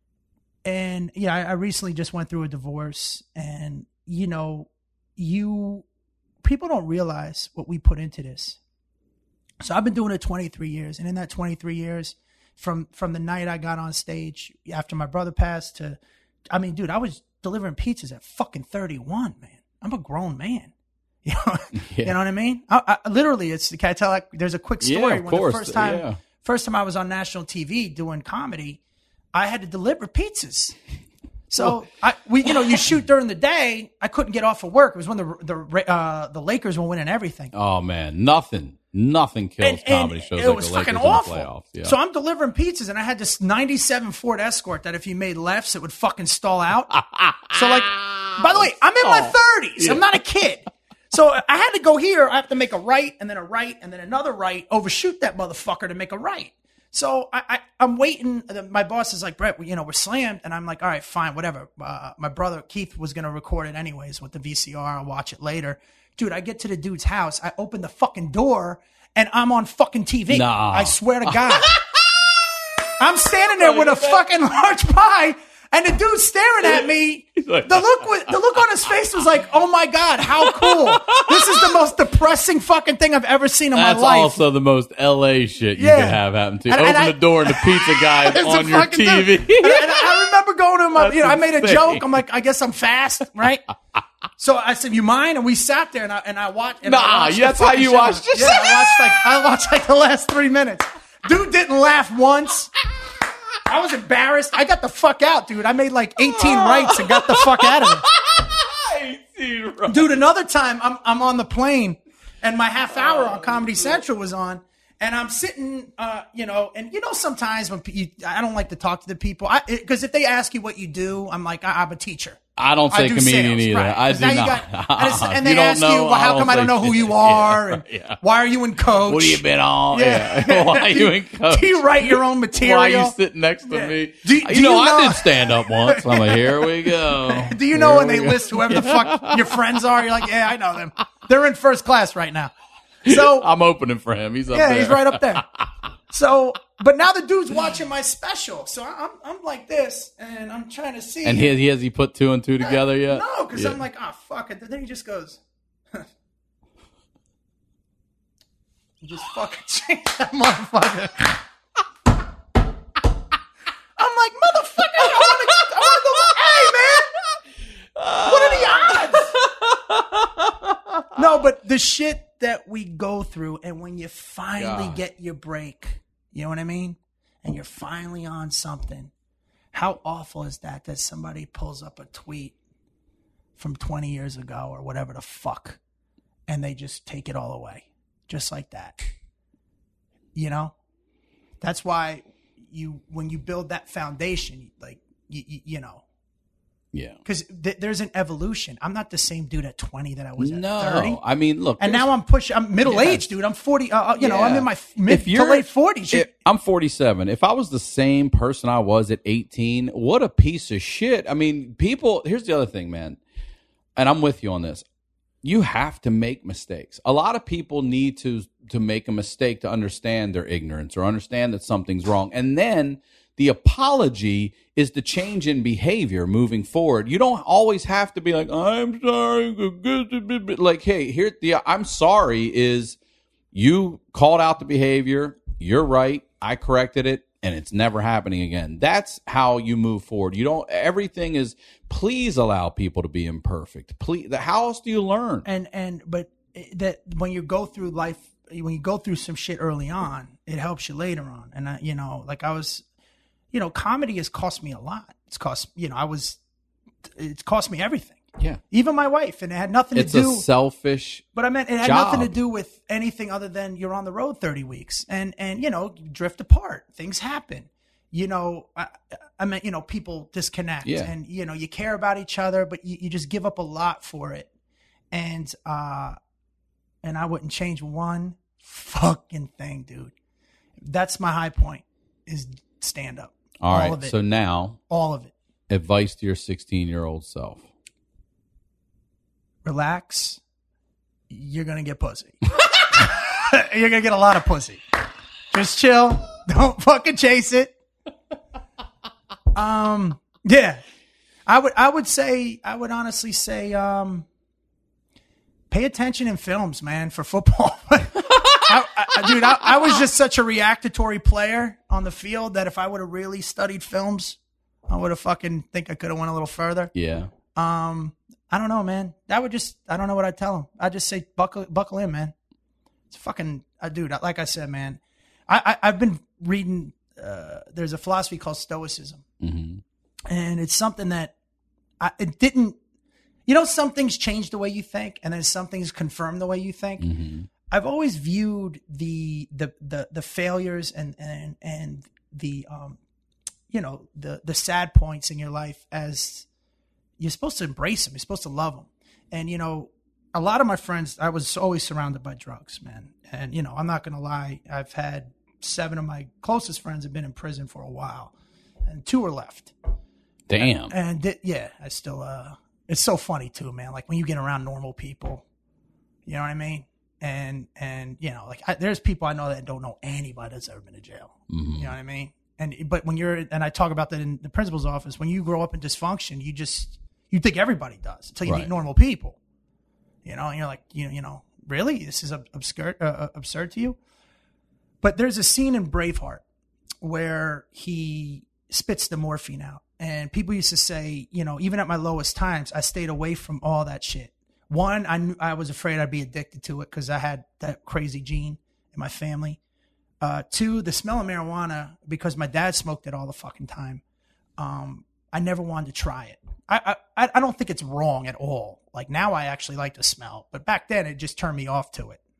And yeah, I, I recently just went through a divorce, and you know, you people don't realize what we put into this. So I've been doing it twenty-three years, and in that twenty-three years, From from the night I got on stage after my brother passed to, I mean, dude, I was delivering pizzas at fucking thirty-one, man. I'm a grown man. You know,
Yeah.
you know what I mean? I, I, literally, it's can I tell? Like, there's a quick story.
Yeah, of
when
course.
the first time,
Yeah.
first time I was on national T V doing comedy, I had to deliver pizzas. So I, we, you know, you shoot during the day. I couldn't get off of work. It was when the the uh, the Lakers were winning everything.
Oh man, nothing, nothing kills
And- and
comedy shows
it
like
was
the Lakers
fucking
in the
awful.
playoffs. Yeah.
So I'm delivering pizzas, and I had this ninety-seven Ford Escort that if you made lefts, it would fucking stall out. So like, by the way, I'm in my thirties.
Yeah.
I'm not a kid. So I had to go here. I have to make a right, and then a right, and then another right. Overshoot that motherfucker to make a right. So I, I, I'm waiting. My boss is like, Brett, you know, we're slammed. And I'm like, all right, fine, whatever. Uh, my brother Keith was going to record it anyways with the V C R. I'll watch it later. Dude, I get to the dude's house. I open the fucking door, and I'm on fucking T V.
Nah.
I swear to God. I'm standing there with a fucking large pie, and the dude's staring at me.
like-
The look was, the look on his face was like, oh my God, how cool. This is the most depressing fucking thing I've ever seen in
That's
my life.
also the most L A shit you
Yeah.
could have happen to you.
And-
Open
and I-
the door and the pizza guy's
It's a
on your
fucking
T V.
dude. And, and I remember going to my,
That's
you know, I made a
insane.
joke. I'm like, I guess I'm fast, right? So I said, you mind? And we sat there, and I and I watched. And I
Nah,
watched the
that's how
fucking
you
show.
watched it?
Yeah, I watched like I watched like the last three minutes. Dude didn't laugh once. I was embarrassed. I got the fuck out, dude. I made like eighteen rights and got the fuck out of it.
eighteen right.
Dude, another time I'm I'm on the plane, and my half hour on Comedy Central was on, and I'm sitting, uh, you know, and you know sometimes when pe- you, I don't like to talk to the people, because if they ask you what you do, I'm like, I, I'm a teacher.
I don't say
I do
comedian
sales,
either.
right.
I
'Cause
do
now you
not.
got- and, it's- and
If
they
you don't
ask
know,
you, well, how come I don't
say
know who
shit.
you
Yeah,
are?
right,
and
yeah.
why are you in coach?
What have you been on?
Yeah.
Yeah. Why are you in coach?
Do you write your own material?
Why are you sitting next to
Yeah.
me?
Do-
you
do
know,
you
I
know-
did stand up once. I'm like, here we go.
Do you know
Here
when they
we go.
list whoever the fuck your friends are? You're like, yeah, I know them. They're in first class right now. So
I'm opening for him. He's up
yeah,
there.
he's right up there. So, but now the dude's watching my special. So I'm I'm like this, and I'm trying to see.
And he, he has he put two and two together yet?
No, because
yeah.
I'm like, oh, fuck it. Then he just goes, he just fucking changed that motherfucker. I'm like, motherfucker, I want to, I want to, hey, man, what are the odds? No, but the shit that we go through, and when you finally
God.
get your break, you know what I mean? And you're finally on something. How awful is that that somebody pulls up a tweet from twenty years ago or whatever the fuck, and they just take it all away. Just like that. You know? That's why you, when you build that foundation, like, you, you, you know,
Yeah.
because th- there's an evolution. I'm not the same dude at twenty that I was
No.
at thirty.
I mean, look.
And now I'm pushing, I'm middle
Yes.
aged, dude. I'm forty, uh, you know, I'm
Yeah.
in my mid
If
to
you're-
late forties.
If- I'm forty-seven. If I was the same person I was at eighteen, what a piece of shit. I mean, people, here's the other thing, man. And I'm with you on this. You have to make mistakes. A lot of people need to to make a mistake to understand their ignorance or understand that something's wrong. And then the apology is the change in behavior moving forward. You don't always have to be like, I'm sorry. Like, hey, here, the I'm sorry is you called out the behavior. You're right. I corrected it. And it's never happening again. That's how you move forward. You don't, everything is, please allow people to be imperfect. Please, how else do you learn?
And, and, but that when you go through life, when you go through some shit early on, it helps you later on. And I, you know, like I was, you know, comedy has cost me a lot. It's cost, you know, I was, it's cost me everything.
Yeah.
Even my wife, and it had nothing
It's
to do.
a selfish
But I meant it had
job.
nothing to do with anything other than you're on the road thirty weeks, and and you know, you drift apart. Things happen. You know, I, I meant, you know, people disconnect,
Yeah.
and you know, you care about each other, but you, you just give up a lot for it. And uh, and I wouldn't change one fucking thing, dude. That's my high point, is stand up.
All
All
right.
of it.
So now,
All of it.
advice to your sixteen-year-old self.
Relax. You're gonna get pussy. You're gonna get a lot of pussy. Just chill. Don't fucking chase it. Um. Yeah. I would. I would say. I would honestly say. Um. Pay attention in films, man, for football. I, I, dude, I, I was just such a reactatory player on the field that if I would have really studied films, I would have fucking think I could have went a little further.
Yeah.
Um, I don't know, man. That would just, I don't know what I'd tell him. I'd just say, buckle, buckle in, man. It's fucking, uh, dude, like I said, man, I, I, I've been reading, uh, there's a philosophy called Stoicism.
Mm-hmm.
And it's something that I, it didn't, you know, some things change the way you think, and then some things confirm the way you think.
Mm-hmm.
I've always viewed the, the, the, the failures and, and, and the, um, you know, the, the sad points in your life as, you're supposed to embrace them. You're supposed to love them. And, you know, a lot of my friends, I was always surrounded by drugs, man. And, you know, I'm not going to lie. I've had seven of my closest friends have been in prison for a while, and two are left.
Damn.
And, and th- yeah, I still, uh, it's so funny too, man. Like when you get around normal people, you know what I mean? And, and, you know, like I, there's people I know that don't know anybody that's ever been to jail.
Mm-hmm.
You know what I mean? And, but when you're, and I talk about that in the principal's office, when you grow up in dysfunction, you just, you think everybody does until you
Right.
meet normal people, you know, and you're like, you know, you know, really, this is absurd, uh, absurd to you. But there's a scene in Braveheart where he spits the morphine out, and people used to say, you know, even at my lowest times, I stayed away from all that shit. One, I knew I was afraid I'd be addicted to it because I had that crazy gene in my family. Uh, two, the smell of marijuana, because my dad smoked it all the fucking time. Um, I never wanted to try it. I, I I don't think it's wrong at all. Like now I actually like the smell, but back then it just turned me off to it.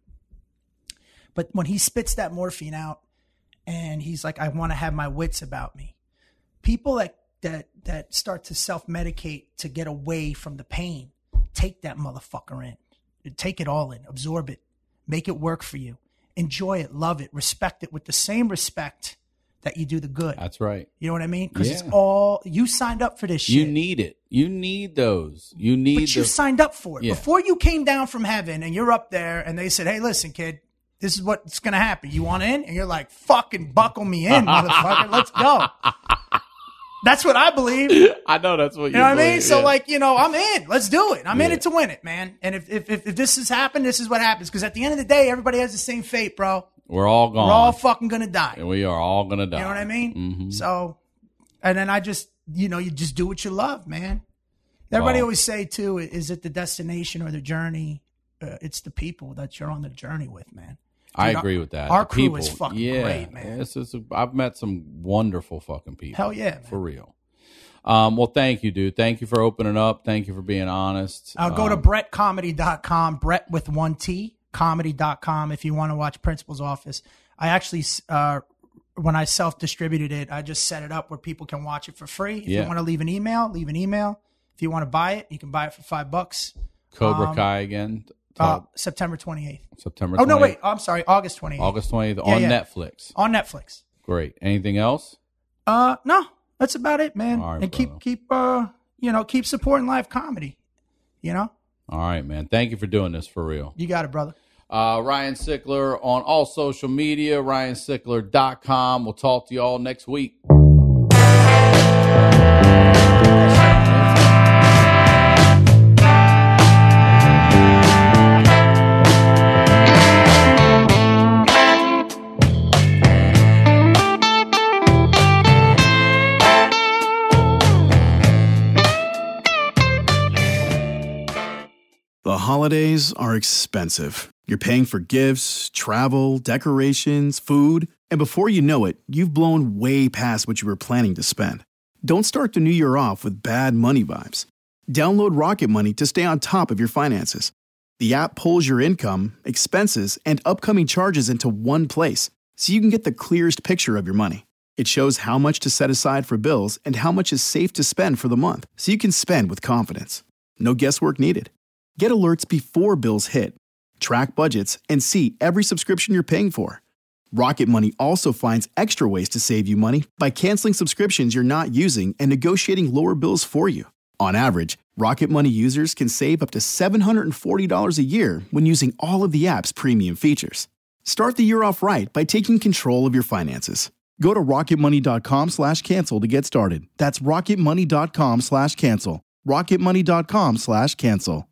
But when he spits that morphine out and he's like, I want to have my wits about me. People that, that, that start to self-medicate to get away from the pain, take that motherfucker in. Take it all in. Absorb it. Make it work for you. Enjoy it. Love it. Respect it with the same respect that you do the good.
That's right.
You know what I mean? Because it's
Yeah.
all, you signed up for this shit.
You need it. You need those. You need
But you
the-
signed up for it.
Yeah.
Before you came down from heaven and you're up there and they said, hey, listen, kid, This is what's going to happen. You want in? And you're like, fucking buckle me in, motherfucker. Let's go. That's what I believe.
I know that's what you,
you know what
believe,
I mean? So
yeah.
like, you know, I'm in. Let's do it. I'm
yeah.
in it to win it, man. And if, if, if, if this has happened, this is what happens. Because at the end of the day, everybody has the same fate, bro.
We're all gone.
We're all fucking going to die.
And we are all going to die.
You know what I mean?
Mm-hmm.
So, and then I just, you know, you just do what you love, man. Everybody
Wow.
always say, too, is it the destination or the journey? Uh, it's the people that you're on the journey with, man. Dude,
I agree with that.
Our
The
crew
people,
is fucking
yeah,
great, man.
It's just, I've met some wonderful fucking people.
Hell yeah, man.
For real. Um, well, thank you, dude. Thank you for opening up. Thank you for being honest.
Uh, go
um,
to brett comedy dot com, Brett with one T, comedy dot com if you want to watch Principal's Office. I actually, uh, when I self-distributed it, I just set it up where people can watch it for free. If
Yeah.
you want to leave an email, leave an email. If you want to buy it, you can buy it for five bucks.
Cobra
um,
Kai again.
Uh, September twenty-eighth.
September
Oh, no,
twentieth.
wait. I'm sorry. August twenty-eighth.
August twentieth
Yeah,
on
yeah.
Netflix.
On Netflix.
Great. Anything else?
Uh, no, that's about it, man.
All right,
and keep,
brother.
keep, uh, you know, keep supporting live comedy. You know,
All right, man. Thank you for doing this for real.
you got it, brother.
Uh, Ryan Sickler on all social media, ryan sickler dot com. We'll talk to you all next week.
The holidays are expensive. You're paying for gifts, travel, decorations, food, and before you know it, you've blown way past what you were planning to spend. Don't start the new year off with bad money vibes. Download Rocket Money to stay on top of your finances. The app pulls your income, expenses, and upcoming charges into one place, so you can get the clearest picture of your money. It shows how much to set aside for bills and how much is safe to spend for the month, so you can spend with confidence. No guesswork needed. Get alerts before bills hit, track budgets, and see every subscription you're paying for. Rocket Money also finds extra ways to save you money by canceling subscriptions you're not using and negotiating lower bills for you. On average, Rocket Money users can save up to seven hundred forty dollars a year when using all of the app's premium features. Start the year off right by taking control of your finances. Go to rocketmoney.com slash cancel to get started. That's rocketmoney.com slash cancel. rocketmoney.com slash cancel.